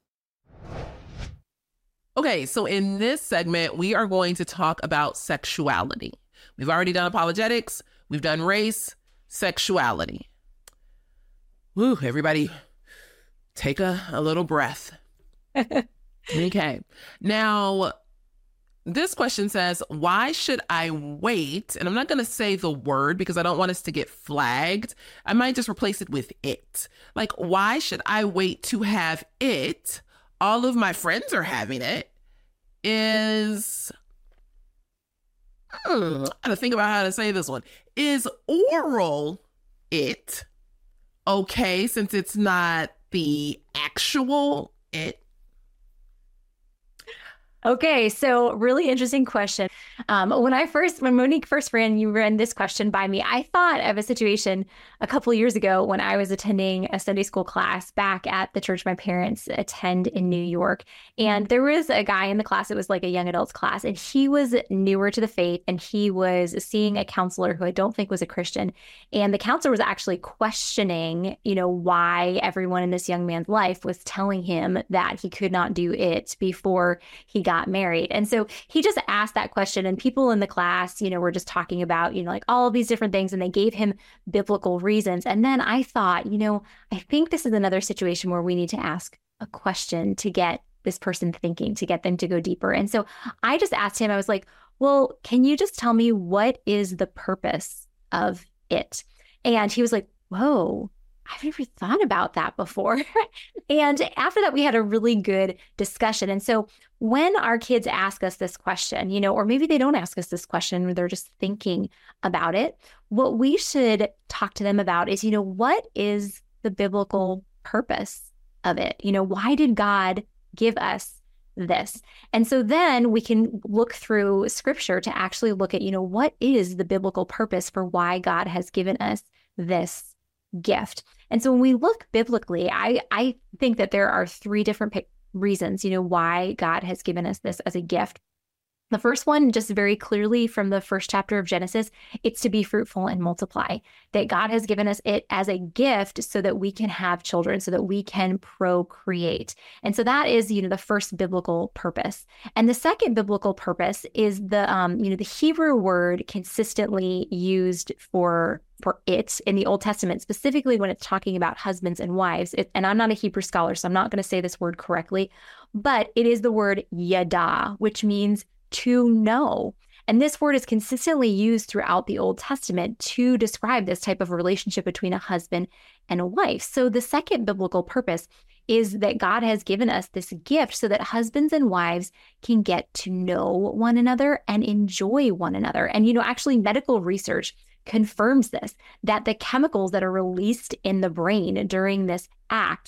Okay, so in this segment, we are going to talk about sexuality. We've already done apologetics, we've done race, sexuality. Woo, everybody take a, a little breath. Okay, now this question says, why should I wait? And I'm not going to say the word because I don't want us to get flagged. I might just replace it with it. Like, why should I wait to have it? All of my friends are having it. Is, hmm, I gotta think about how to say this one. Is oral it okay since it's not the actual it? Okay, so really interesting question. Um, when I first, when Monique first ran, you ran this question by me, I thought of a situation a couple of years ago when I was attending a Sunday school class back at the church my parents attend in New York. And there was a guy in the class, it was like a young adults class, and he was newer to the faith, and he was seeing a counselor who I don't think was a Christian. And the counselor was actually questioning, you know, why everyone in this young man's life was telling him that he could not do it before he got married. And so he just asked that question, and people in the class, you know, were just talking about, you know, like all of these different things, and they gave him biblical reasons. And then I thought, you know, I think this is another situation where we need to ask a question to get this person thinking, to get them to go deeper. And so I just asked him, I was like, well, can you just tell me what is the purpose of it? And he was like, whoa, I've never thought about that before. And after that, we had a really good discussion. And so when our kids ask us this question, you know, or maybe they don't ask us this question, or they're just thinking about it, what we should talk to them about is, you know, what is the biblical purpose of it? You know, why did God give us this? And so then we can look through scripture to actually look at, you know, what is the biblical purpose for why God has given us this gift. And so when we look biblically, I, I think that there are three different p- reasons, you know, why God has given us this as a gift. The first one, just very clearly from the first chapter of Genesis, it's to be fruitful and multiply, that God has given us it as a gift so that we can have children, so that we can procreate. And so that is, you know, the first biblical purpose. And the second biblical purpose is the, um, you know, the Hebrew word consistently used for for it in the Old Testament, specifically when it's talking about husbands and wives. It, and I'm not a Hebrew scholar, so I'm not going to say this word correctly, but it is the word yada, which means to know. And this word is consistently used throughout the Old Testament to describe this type of relationship between a husband and a wife. So the second biblical purpose is that God has given us this gift so that husbands and wives can get to know one another and enjoy one another. And, you know, actually medical research confirms this, that the chemicals that are released in the brain during this act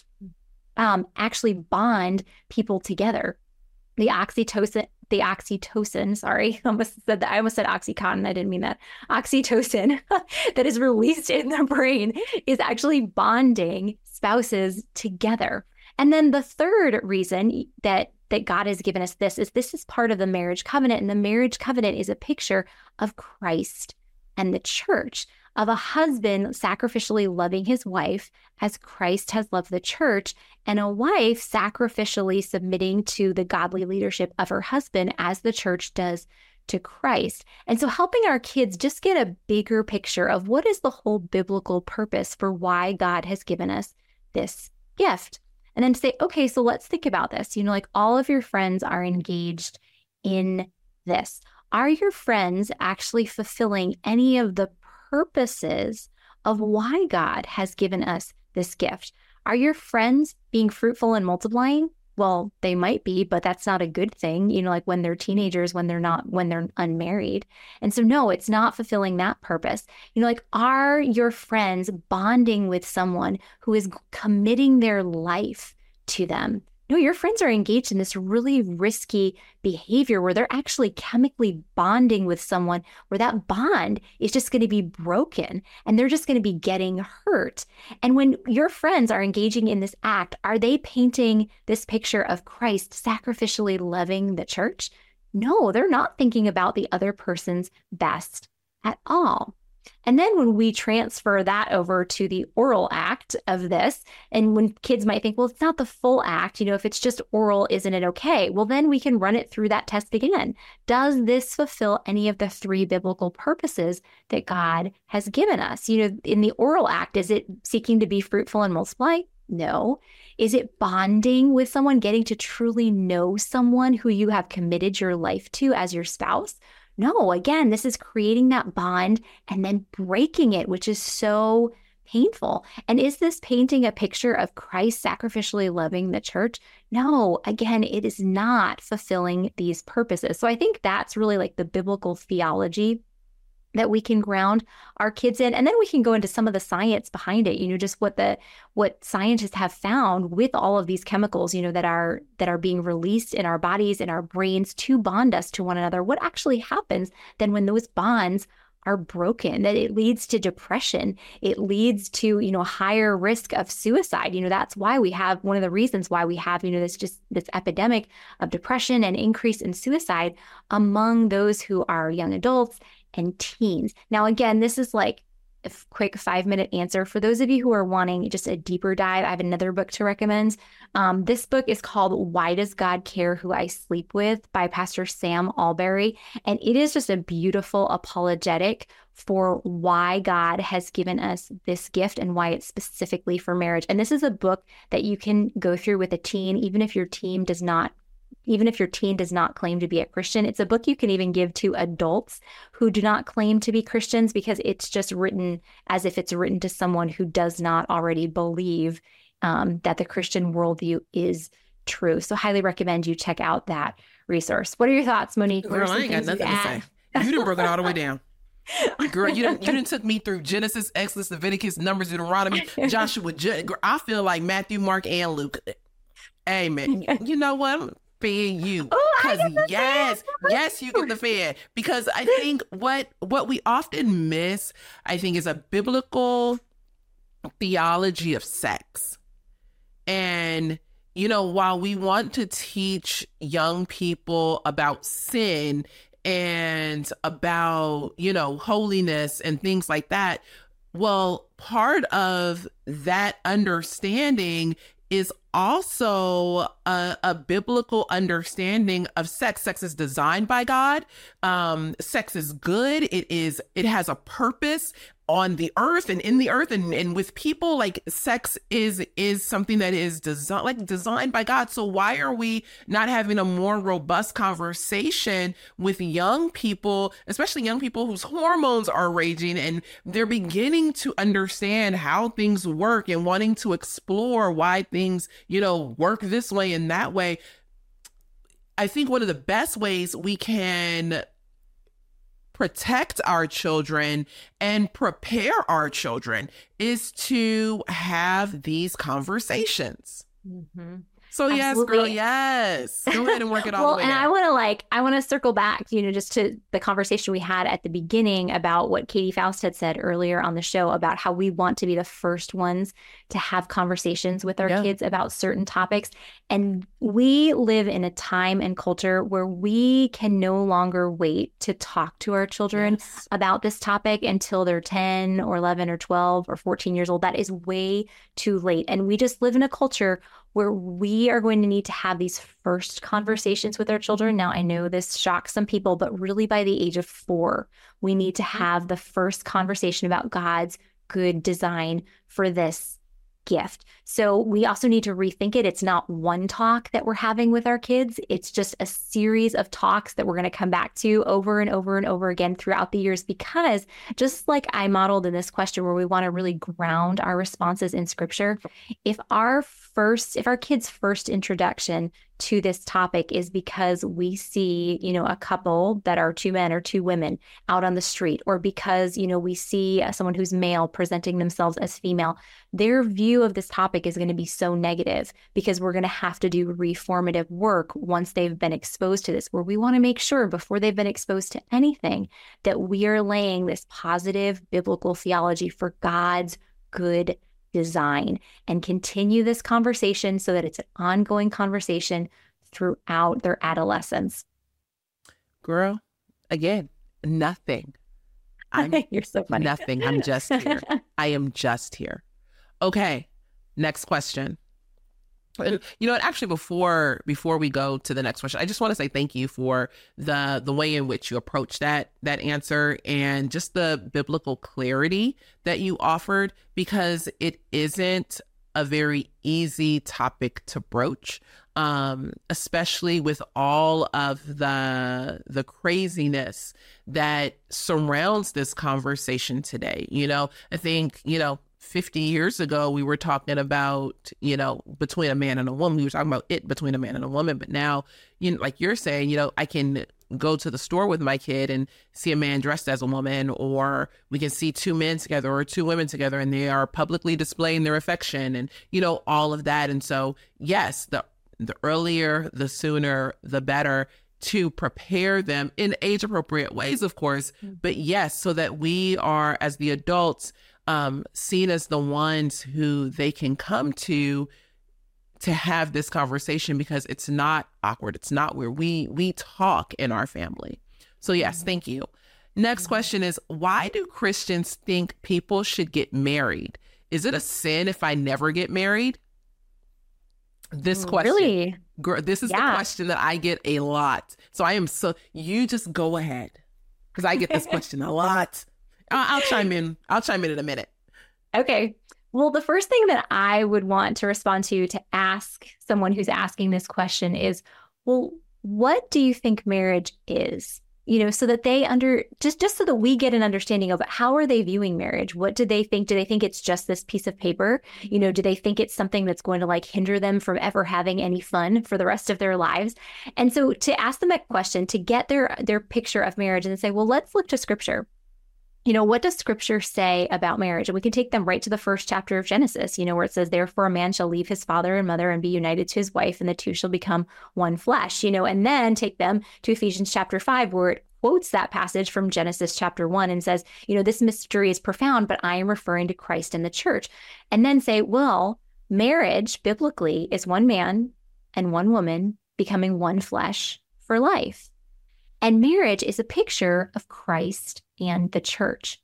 um, actually bond people together. The oxytocin, the oxytocin, sorry, I almost said that. I almost said Oxycontin. I didn't mean that. Oxytocin that is released in the brain is actually bonding spouses together. And then the third reason that that God has given us this is this is part of the marriage covenant. And the marriage covenant is a picture of Christ and the church, of a husband sacrificially loving his wife as Christ has loved the church, and a wife sacrificially submitting to the godly leadership of her husband as the church does to Christ. And so helping our kids just get a bigger picture of what is the whole biblical purpose for why God has given us this gift. And then to say, okay, so let's think about this. You know, like all of your friends are engaged in this. Are your friends actually fulfilling any of the purposes of why God has given us this gift? Are your friends being fruitful and multiplying? Well, they might be, but that's not a good thing, you know, like when they're teenagers, when they're not, when they're unmarried. And so, no, it's not fulfilling that purpose. You know, like, are your friends bonding with someone who is committing their life to them? No, your friends are engaged in this really risky behavior where they're actually chemically bonding with someone where that bond is just going to be broken and they're just going to be getting hurt. And when your friends are engaging in this act, are they painting this picture of Christ sacrificially loving the church? No, they're not thinking about the other person's best at all. And then when we transfer that over to the oral act of this, and when kids might think, well, it's not the full act, you know, if it's just oral, isn't it okay? Well, then we can run it through that test again. Does this fulfill any of the three biblical purposes that God has given us? You know, in the oral act, is it seeking to be fruitful and multiply? No. Is it bonding with someone, getting to truly know someone who you have committed your life to as your spouse? No, again, this is creating that bond and then breaking it, which is so painful. And is this painting a picture of Christ sacrificially loving the church? No, again, it is not fulfilling these purposes. So I think that's really like the biblical theology that we can ground our kids in. And then we can go into some of the science behind it, you know, just what the what scientists have found with all of these chemicals, you know, that are that are being released in our bodies, in our brains to bond us to one another. What actually happens then when those bonds are broken? That it leads to depression. It leads to, you know, higher risk of suicide. You know, that's why we have one of the reasons why we have, you know, this just this epidemic of depression and increase in suicide among those who are young adults and teens. Now, again, this is like a quick five minute answer. For those of you who are wanting just a deeper dive, I have another book to recommend. Um, this book is called Why Does God Care Who I Sleep With by Pastor Sam Allberry. And it is just a beautiful apologetic for why God has given us this gift and why it's specifically for marriage. And this is a book that you can go through with a teen, even if your teen does not Even if your teen does not claim to be a Christian. It's a book you can even give to adults who do not claim to be Christians, because it's just written as if it's written to someone who does not already believe um, that the Christian worldview is true. So highly recommend you check out that resource. What are your thoughts, Monique? Girl, I ain't got nothing to say. You done broke it all the way down. Girl, you done, you done took me through Genesis, Exodus, Leviticus, Numbers, Deuteronomy, Joshua. Je- Girl, I feel like Matthew, Mark, and Luke. Amen. You know what? Being you, because oh, yes, yes, you get the fan. Because I think what what we often miss, I think, is a biblical theology of sex. And you know, while we want to teach young people about sin and about, you know, holiness and things like that, well, part of that understanding is also a, a biblical understanding of sex. Sex is designed by God. Um, sex is good. It is, it has a purpose on the earth and in the earth and, and with people. Like, sex is is something that is designed like designed by God. So why are we not having a more robust conversation with young people, especially young people whose hormones are raging and they're beginning to understand how things work and wanting to explore why things, you know, work this way and that way? I think one of the best ways we can protect our children and prepare our children is to have these conversations. Mm-hmm. So yes, Absolutely. girl, yes. Go ahead and work it all well, the way and down. I want to like, I want to circle back, you know, just to the conversation we had at the beginning about what Katie Faust had said earlier on the show about how we want to be the first ones to have conversations with our Yeah. kids about certain topics. And we live in a time and culture where we can no longer wait to talk to our children Yes. about this topic until they're ten or eleven or twelve or fourteen years old. That is way too late. And we just live in a culture where we are going to need to have these first conversations with our children. Now, I know this shocks some people, but really by the age of four, we need to have the first conversation about God's good design for this gift. So we also need to rethink it. It's not one talk that we're having with our kids. It's just a series of talks that we're going to come back to over and over and over again throughout the years, because just like I modeled in this question where we want to really ground our responses in scripture, if our first, if our kids' first introduction to this topic is because we see, you know, a couple that are two men or two women out on the street, or because, you know, we see someone who's male presenting themselves as female, their view of this topic is going to be so negative, because we're going to have to do reformative work once they've been exposed to this, where we want to make sure before they've been exposed to anything that we are laying this positive biblical theology for God's good design, and continue this conversation so that it's an ongoing conversation throughout their adolescence. Girl, again, nothing. I'm You're so funny. nothing. I'm just here. I am just here. Okay, next question. And you know what? Actually, before before we go to the next question, I just want to say thank you for the the way in which you approached that that answer, and just the biblical clarity that you offered, because it isn't a very easy topic to broach, um, especially with all of the the craziness that surrounds this conversation today. You know, I think, you know, fifty years ago, we were talking about, you know, between a man and a woman. We were talking about it between a man and a woman. But now, you know, like you're saying, you know, I can go to the store with my kid and see a man dressed as a woman, or we can see two men together or two women together, and they are publicly displaying their affection and, you know, all of that. And so, yes, the the earlier, the sooner, the better, to prepare them in age appropriate ways, of course. But yes, so that we are, as the adults, um, seen as the ones who they can come to to have this conversation, because it's not awkward. It's not weird. We we talk in our family. So yes, thank you. Next question is, why do Christians think people should get married? Is it a sin if I never get married? This question. Really? Girl, this is Yeah. the question that I get a lot. So I am so, you just go ahead, because I get this question a lot. I'll, I'll chime in. I'll chime in in a minute. Okay. Well, the first thing that I would want to respond to, to ask someone who's asking this question is, well, what do you think marriage is? You know, so that they under, just, just so that we get an understanding of how are they viewing marriage? What do they think? Do they think it's just this piece of paper? You know, do they think it's something that's going to like hinder them from ever having any fun for the rest of their lives? And so to ask them that question, to get their, their picture of marriage and say, well, let's look to scripture. You know, what does scripture say about marriage? And we can take them right to the first chapter of Genesis, you know, where it says, therefore a man shall leave his father and mother and be united to his wife, and the two shall become one flesh, you know, and then take them to Ephesians chapter five, where it quotes that passage from Genesis chapter one and says, you know, this mystery is profound, but I am referring to Christ and the church. And then say, well, marriage biblically is one man and one woman becoming one flesh for life. And marriage is a picture of Christ and the church.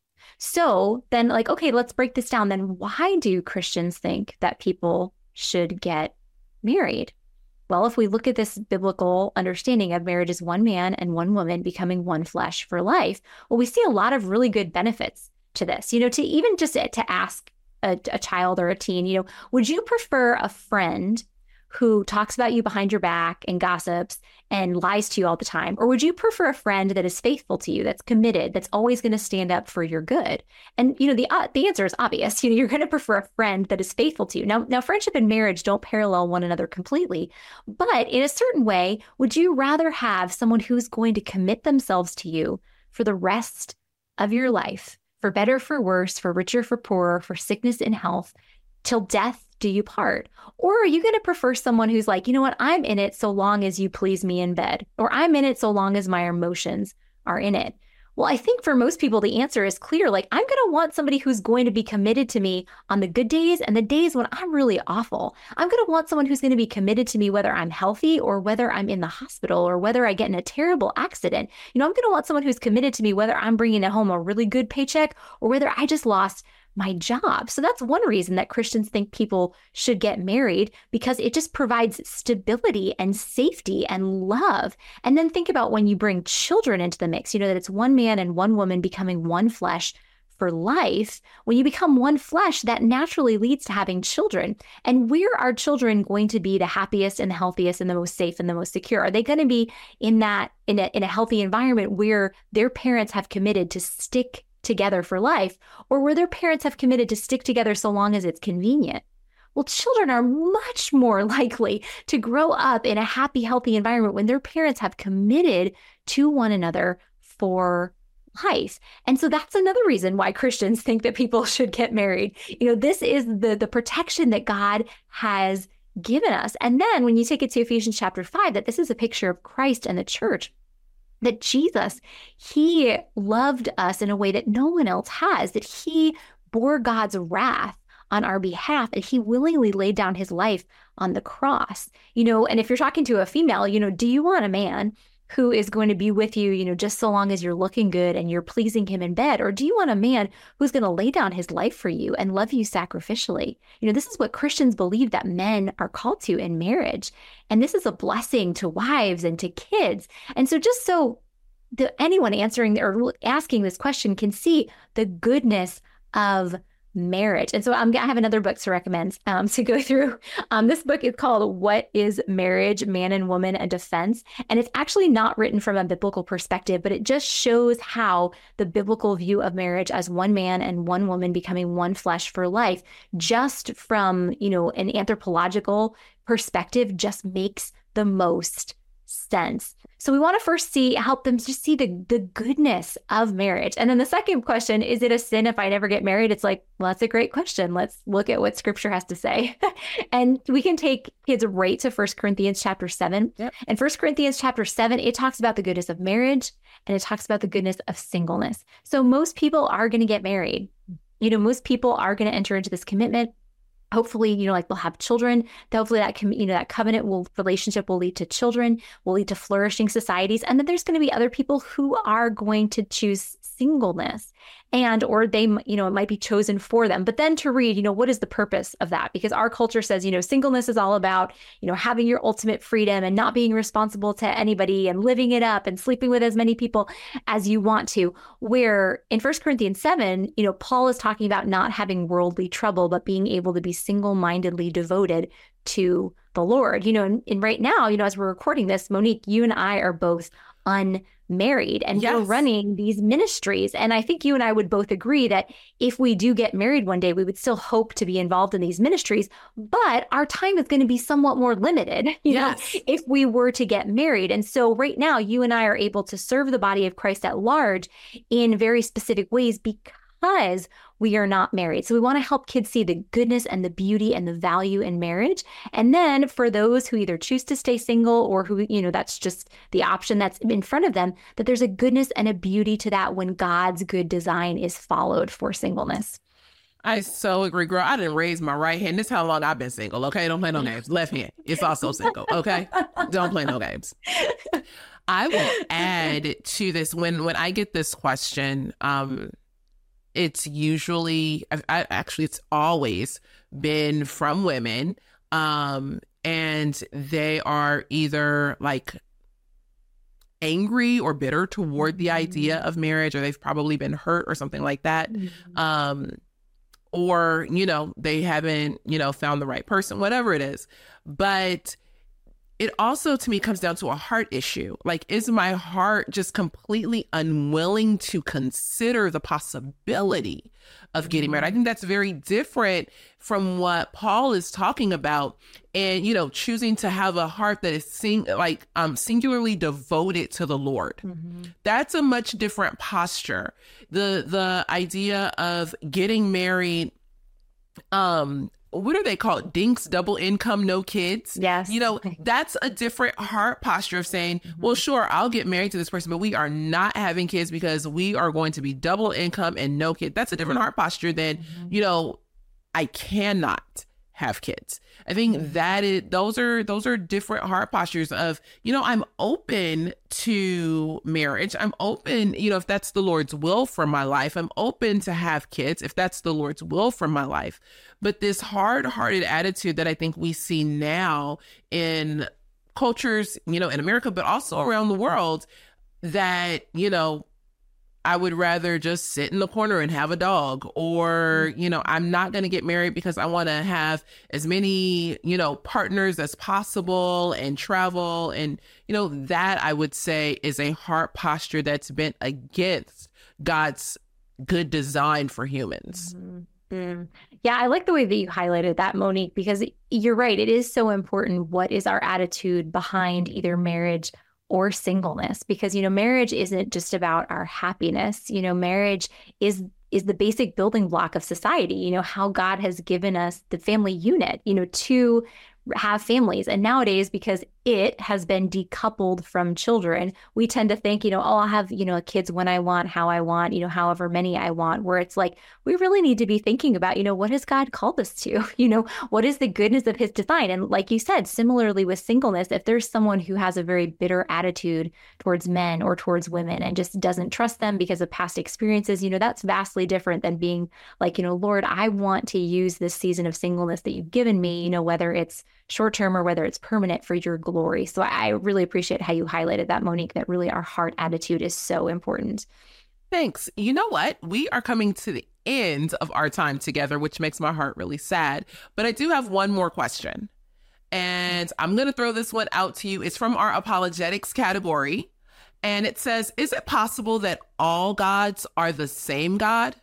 So then, like, okay, let's break this down. Then why do Christians think that people should get married? Well, if we look at this biblical understanding of marriage as one man and one woman becoming one flesh for life, well, we see a lot of really good benefits to this. You know, to even just to ask a, a child or a teen, you know, would you prefer a friend who talks about you behind your back and gossips and lies to you all the time? Or would you prefer a friend that is faithful to you, that's committed, that's always going to stand up for your good? And, you know, the uh, the answer is obvious. You know, you're going to prefer a friend that is faithful to you. Now, now, friendship and marriage don't parallel one another completely, but in a certain way, would you rather have someone who's going to commit themselves to you for the rest of your life, for better, for worse, for richer, for poorer, for sickness and health, till death do you part? Or are you going to prefer someone who's like, you know what, I'm in it so long as you please me in bed, or I'm in it so long as my emotions are in it? Well, I think for most people, the answer is clear. Like, I'm going to want somebody who's going to be committed to me on the good days and the days when I'm really awful. I'm going to want someone who's going to be committed to me whether I'm healthy or whether I'm in the hospital or whether I get in a terrible accident. You know, I'm going to want someone who's committed to me whether I'm bringing home a really good paycheck or whether I just lost my job. So that's one reason that Christians think people should get married, because it just provides stability and safety and love. And then think about when you bring children into the mix, you know, that it's one man and one woman becoming one flesh for life. When you become one flesh, that naturally leads to having children. And where are children going to be the happiest and the healthiest and the most safe and the most secure? Are they going to be in that, in a, in a healthy environment where their parents have committed to stick together for life, or where their parents have committed to stick together so long as it's convenient? Well, children are much more likely to grow up in a happy, healthy environment when their parents have committed to one another for life. And so that's another reason why Christians think that people should get married. You know, this is the, the protection that God has given us. And then when you take it to Ephesians chapter five, that this is a picture of Christ and the church, that Jesus, he loved us in a way that no one else has, that he bore God's wrath on our behalf, and he willingly laid down his life on the cross. You know, and if you're talking to a female, you know, do you want a man who is going to be with you, you know, just so long as you're looking good and you're pleasing him in bed? Or do you want a man who's going to lay down his life for you and love you sacrificially? You know, this is what Christians believe that men are called to in marriage. And this is a blessing to wives and to kids. And so just so the, anyone answering or asking this question can see the goodness of marriage. And so I'm, I have another book to recommend um, to go through. Um, this book is called What is Marriage? Man and Woman, a Defense. And it's actually not written from a biblical perspective, but it just shows how the biblical view of marriage as one man and one woman becoming one flesh for life, just from, you know, an anthropological perspective, just makes the most sense. So we want to first see, help them just see the, the goodness of marriage. And then the second question, is it a sin if I never get married? It's like, well, that's a great question. Let's look at what scripture has to say. And we can take kids right to First Corinthians chapter seven. Yep. And First Corinthians chapter seven, it talks about the goodness of marriage and it talks about the goodness of singleness. So most people are going to get married. You know, most people are going to enter into this commitment. Hopefully, you know, like they'll have children. Hopefully that, com- you know, that covenant will relationship will lead to children, will lead to flourishing societies. And then there's going to be other people who are going to choose singleness, and, or they, you know, it might be chosen for them. But then to read, you know, what is the purpose of that? Because our culture says, you know, singleness is all about, you know, having your ultimate freedom and not being responsible to anybody and living it up and sleeping with as many people as you want to. Where in First Corinthians seven, you know, Paul is talking about not having worldly trouble, but being able to be single-mindedly devoted to the Lord. You know, and, and right now, you know, as we're recording this, Monique, you and I are both unmarried and yes. we're running these ministries. And I think you and I would both agree that if we do get married one day, we would still hope to be involved in these ministries, but our time is going to be somewhat more limited, you yes. know, if we were to get married. And so right now, you and I are able to serve the body of Christ at large in very specific ways because we are not married. So we want to help kids see the goodness and the beauty and the value in marriage. And then for those who either choose to stay single or who, you know, that's just the option that's in front of them, that there's a goodness and a beauty to that when God's good design is followed for singleness. I so agree, girl. I didn't raise my right hand. This is how long I've been single, okay? Don't play no games. Left hand. It's also single, okay? Don't play no games. I will add to this, when when I get this question, um, it's usually, I, I, actually, it's always been from women, um, and they are either like angry or bitter toward the idea of marriage, or they've probably been hurt or something like that. Mm-hmm. Um, or, you know, they haven't, you know, found the right person, whatever it is. But it also, to me, comes down to a heart issue. Like, is my heart just completely unwilling to consider the possibility of getting married? I think that's very different from what Paul is talking about. And, you know, choosing to have a heart that is sing- like um, singularly devoted to the Lord. Mm-hmm. That's a much different posture. The the idea of getting married, um, what are they called? Dinks, double income, no kids. Yes. You know, that's a different heart posture of saying, mm-hmm. well, sure, I'll get married to this person, but we are not having kids because we are going to be double income and no kid. That's a different heart posture than, mm-hmm. you know, I cannot have kids. I think that is, those are, those are different heart postures of, you know, I'm open to marriage. I'm open, you know, if that's the Lord's will for my life, I'm open to have kids if that's the Lord's will for my life. But this hard-hearted attitude that I think we see now in cultures, you know, in America, but also around the world, that, you know, I would rather just sit in the corner and have a dog, or, you know, I'm not going to get married because I want to have as many, you know, partners as possible and travel. And, you know, that I would say is a heart posture that's been against God's good design for humans. Mm-hmm. Mm. Yeah, I like the way that you highlighted that, Monique, because you're right. It is so important. What is our attitude behind either marriage or singleness? Because, you know, marriage isn't just about our happiness. You know, marriage is is the basic building block of society. You know, how God has given us the family unit, you know, to have families. And nowadays, because it has been decoupled from children, we tend to think, you know, oh, I'll have, you know, kids when I want, how I want, you know, however many I want, where it's like, we really need to be thinking about, you know, what has God called us to? You know, what is the goodness of his design? And like you said, similarly with singleness, if there's someone who has a very bitter attitude towards men or towards women and just doesn't trust them because of past experiences, you know, that's vastly different than being like, you know, Lord, I want to use this season of singleness that you've given me, you know, whether it's short term or whether it's permanent, for your glory. So I really appreciate how you highlighted that, Monique, that really our heart attitude is so important. Thanks. You know what? We are coming to the end of our time together, which makes my heart really sad. But I do have one more question. And I'm going to throw this one out to you. It's from our apologetics category. And it says, is it possible that all gods are the same God?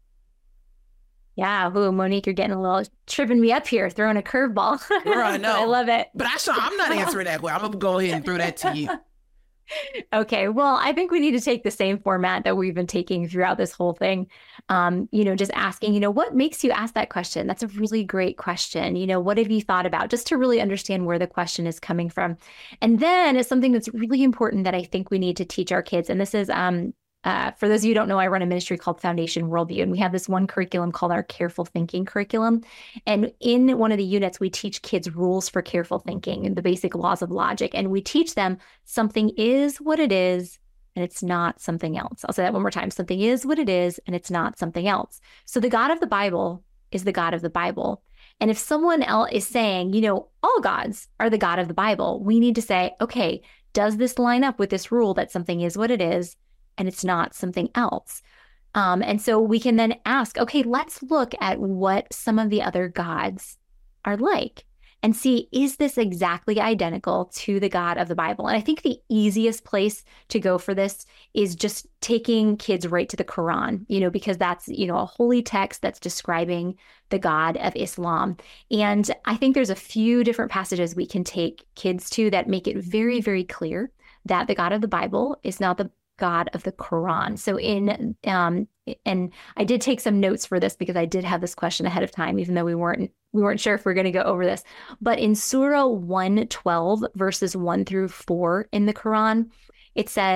Yeah, ooh, Monique, you're getting a little tripping me up here, throwing a curveball. I know. I love it. But actually, I'm not answering that way. I'm going to go ahead and throw that to you. Okay, well, I think we need to take the same format that we've been taking throughout this whole thing. Um, you know, just asking, you know, what makes you ask that question? That's a really great question. You know, what have you thought about, just to really understand where the question is coming from? And then it's something that's really important that I think we need to teach our kids. And this is, um, Uh, for those of you who don't know, I run a ministry called Foundation Worldview, and we have this one curriculum called our Careful Thinking curriculum. And in one of the units, we teach kids rules for careful thinking and the basic laws of logic. And we teach them something is what it is, and it's not something else. I'll say that one more time. Something is what it is, and it's not something else. So the God of the Bible is the God of the Bible. And if someone else is saying, you know, all gods are the God of the Bible, we need to say, okay, does this line up with this rule that something is what it is, and it's not something else? Um, and so we can then ask, okay, let's look at what some of the other gods are like and see, is this exactly identical to the God of the Bible? And I think the easiest place to go for this is just taking kids right to the Quran, you know, because that's, you know, a holy text that's describing the God of Islam. And I think there's a few different passages we can take kids to that make it very, very clear that the God of the Bible is not the God of the Quran. So in, um, and I did take some notes for this because I did have this question ahead of time, even though we weren't, we weren't sure if we we're going to go over this. But in Surah one twelve, verses one through four in the Quran, it says,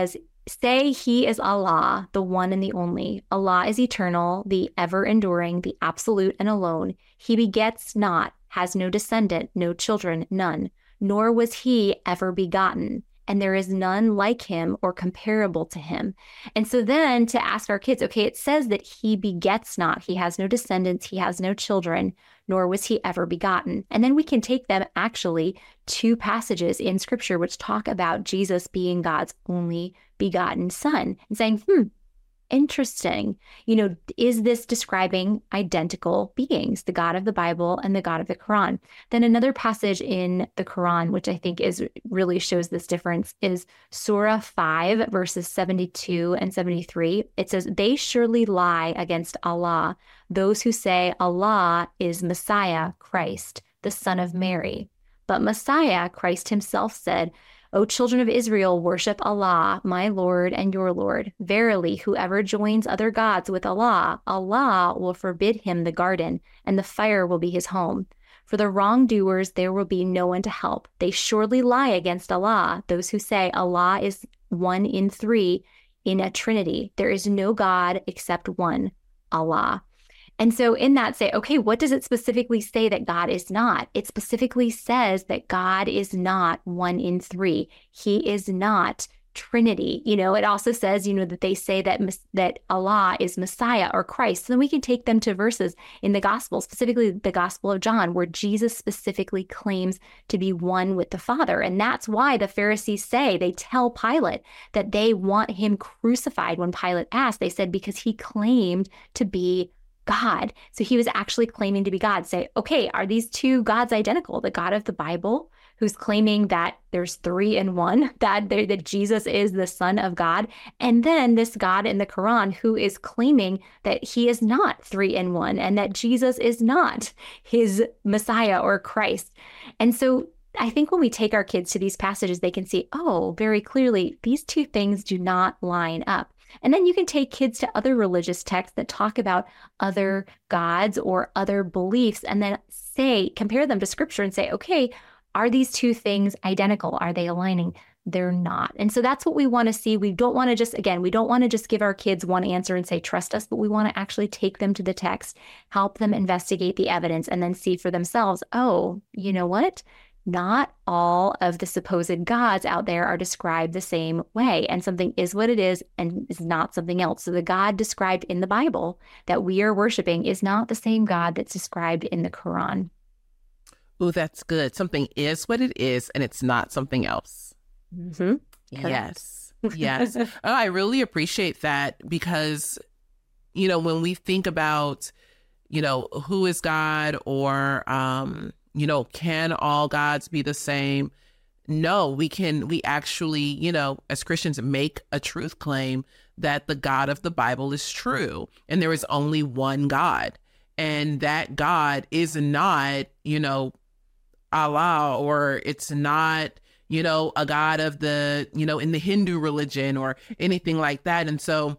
say he is Allah, the one and the only. Allah is eternal, the ever enduring, the absolute and alone. He begets not, has no descendant, no children, none, nor was he ever begotten. And there is none like him or comparable to him. And so then to ask our kids, okay, it says that he begets not, he has no descendants, he has no children, nor was he ever begotten. And then we can take them actually to passages in scripture which talk about Jesus being God's only begotten son and saying, hmm, interesting. You know, is this describing identical beings, the God of the Bible and the God of the Quran? Then another passage in the Quran, which I think is really shows this difference, is Surah five, verses seventy-two and seventy-three. It says, they surely lie against Allah, those who say Allah is Messiah, Christ, the son of Mary. But Messiah, Christ himself said, O children of Israel, worship Allah, my Lord and your Lord. Verily, whoever joins other gods with Allah, Allah will forbid him the garden, and the fire will be his home. For the wrongdoers, there will be no one to help. They surely lie against Allah, those who say Allah is one in three in a trinity. There is no God except one, Allah. And so in that say, okay, what does it specifically say that God is not? It specifically says that God is not one in three. He is not Trinity. You know, it also says, you know, that they say that that Allah is Messiah or Christ. So then we can take them to verses in the gospel, specifically the Gospel of John, where Jesus specifically claims to be one with the Father. And that's why the Pharisees say, they tell Pilate that they want him crucified. When Pilate asked, they said, because he claimed to be God. So he was actually claiming to be God. Say, okay, are these two gods identical? The God of the Bible, who's claiming that there's three in one, that, that Jesus is the Son of God, and then this God in the Quran who is claiming that he is not three in one and that Jesus is not his Messiah or Christ. And so I think when we take our kids to these passages, they can see, oh, very clearly, these two things do not line up. And then you can take kids to other religious texts that talk about other gods or other beliefs and then say, compare them to scripture and say, okay, are these two things identical? Are they aligning? They're not. And so that's what we want to see. We don't want to just, again, we don't want to just give our kids one answer and say, trust us, but we want to actually take them to the text, help them investigate the evidence, and then see for themselves, oh, you know what? Not all of the supposed gods out there are described the same way, and something is what it is and is not something else. So the God described in the Bible that we are worshiping is not the same God that's described in the Quran. Ooh, that's good. Something is what it is, and it's not something else. Mm-hmm. Yes. Yes. Oh, I really appreciate that because, you know, when we think about, you know, who is God or, um, you know, can all gods be the same? No, we can, we actually, you know, as Christians make a truth claim that the God of the Bible is true and there is only one God. And that God is not, you know, Allah, or it's not, you know, a God of the, you know, in the Hindu religion or anything like that. And so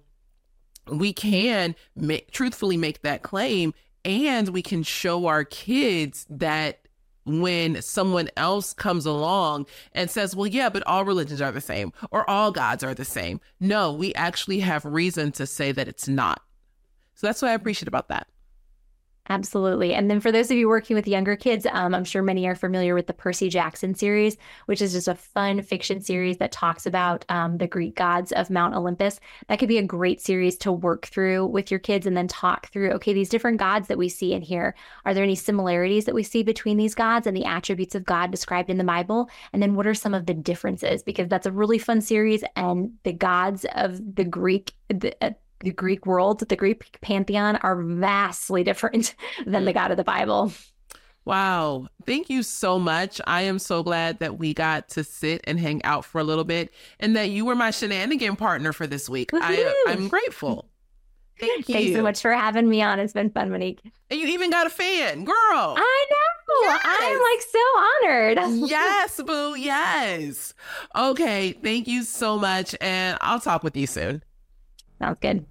we can make, truthfully make that claim, and we can show our kids that when someone else comes along and says, well, yeah, but all religions are the same or all gods are the same. No, we actually have reason to say that it's not. So that's what I appreciate about that. Absolutely. And then for those of you working with younger kids, um, I'm sure many are familiar with the Percy Jackson series, which is just a fun fiction series that talks about um, the Greek gods of Mount Olympus. That could be a great series to work through with your kids and then talk through, okay, these different gods that we see in here, are there any similarities that we see between these gods and the attributes of God described in the Bible? And then what are some of the differences? Because that's a really fun series, and the gods of the Greek, the, uh, the Greek world, the Greek pantheon are vastly different than the God of the Bible. Wow. Thank you so much. I am so glad that we got to sit and hang out for a little bit and that you were my shenanigan partner for this week. I, I'm grateful. Thank you. Thanks so much for having me on. It's been fun, Monique. And you even got a fan, girl. I know. Yes. I'm like so honored. Yes, boo. Yes. Okay. Thank you so much. And I'll talk with you soon. Sounds good.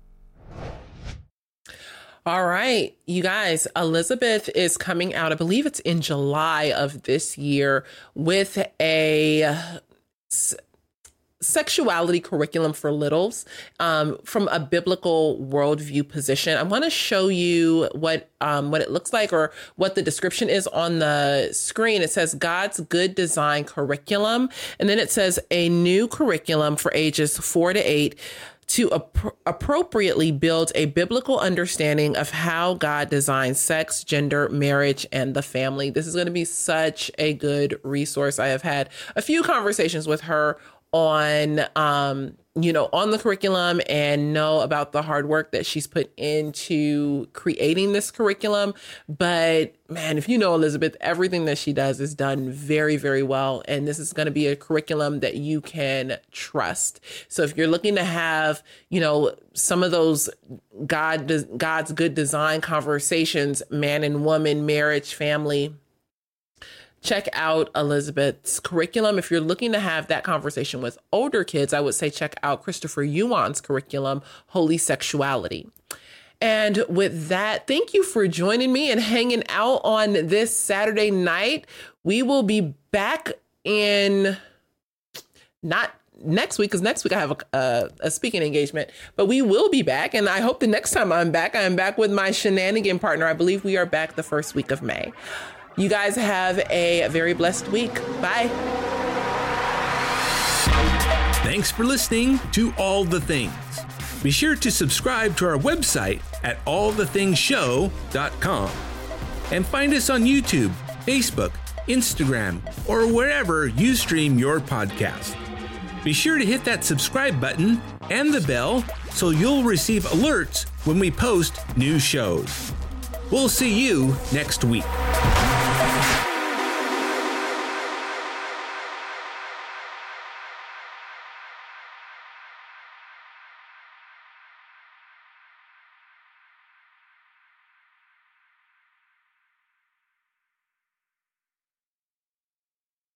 All right, you guys, Elizabeth is coming out, I believe it's in July of this year, with a sexuality curriculum for littles um, from a biblical worldview position. I want to show you what um, what it looks like, or what the description is on the screen. It says God's Good Design Curriculum, and then it says a new curriculum for ages four to eight to ap- appropriately build a biblical understanding of how God designed sex, gender, marriage, and the family. This is going to be such a good resource. I have had a few conversations with her on, um, you know, on the curriculum, and know about the hard work that she's put into creating this curriculum. But man, if you know Elizabeth, everything that she does is done very, very well. And this is going to be a curriculum that you can trust. So if you're looking to have, you know, some of those God, God's good design conversations, man and woman, marriage, family, check out Elizabeth's curriculum. If you're looking to have that conversation with older kids, I would say check out Christopher Yuan's curriculum, Holy Sexuality. And with that, thank you for joining me and hanging out on this Saturday night. We will be back in not next week, because next week I have a, a, a speaking engagement, but we will be back. And I hope the next time I'm back, I'm back with my shenanigan partner. I believe we are back the first week of May. You guys have a very blessed week. Bye. Thanks for listening to All the Things. Be sure to subscribe to our website at all the things show dot com and find us on YouTube, Facebook, Instagram, or wherever you stream your podcast. Be sure to hit that subscribe button and the bell so you'll receive alerts when we post new shows. We'll see you next week.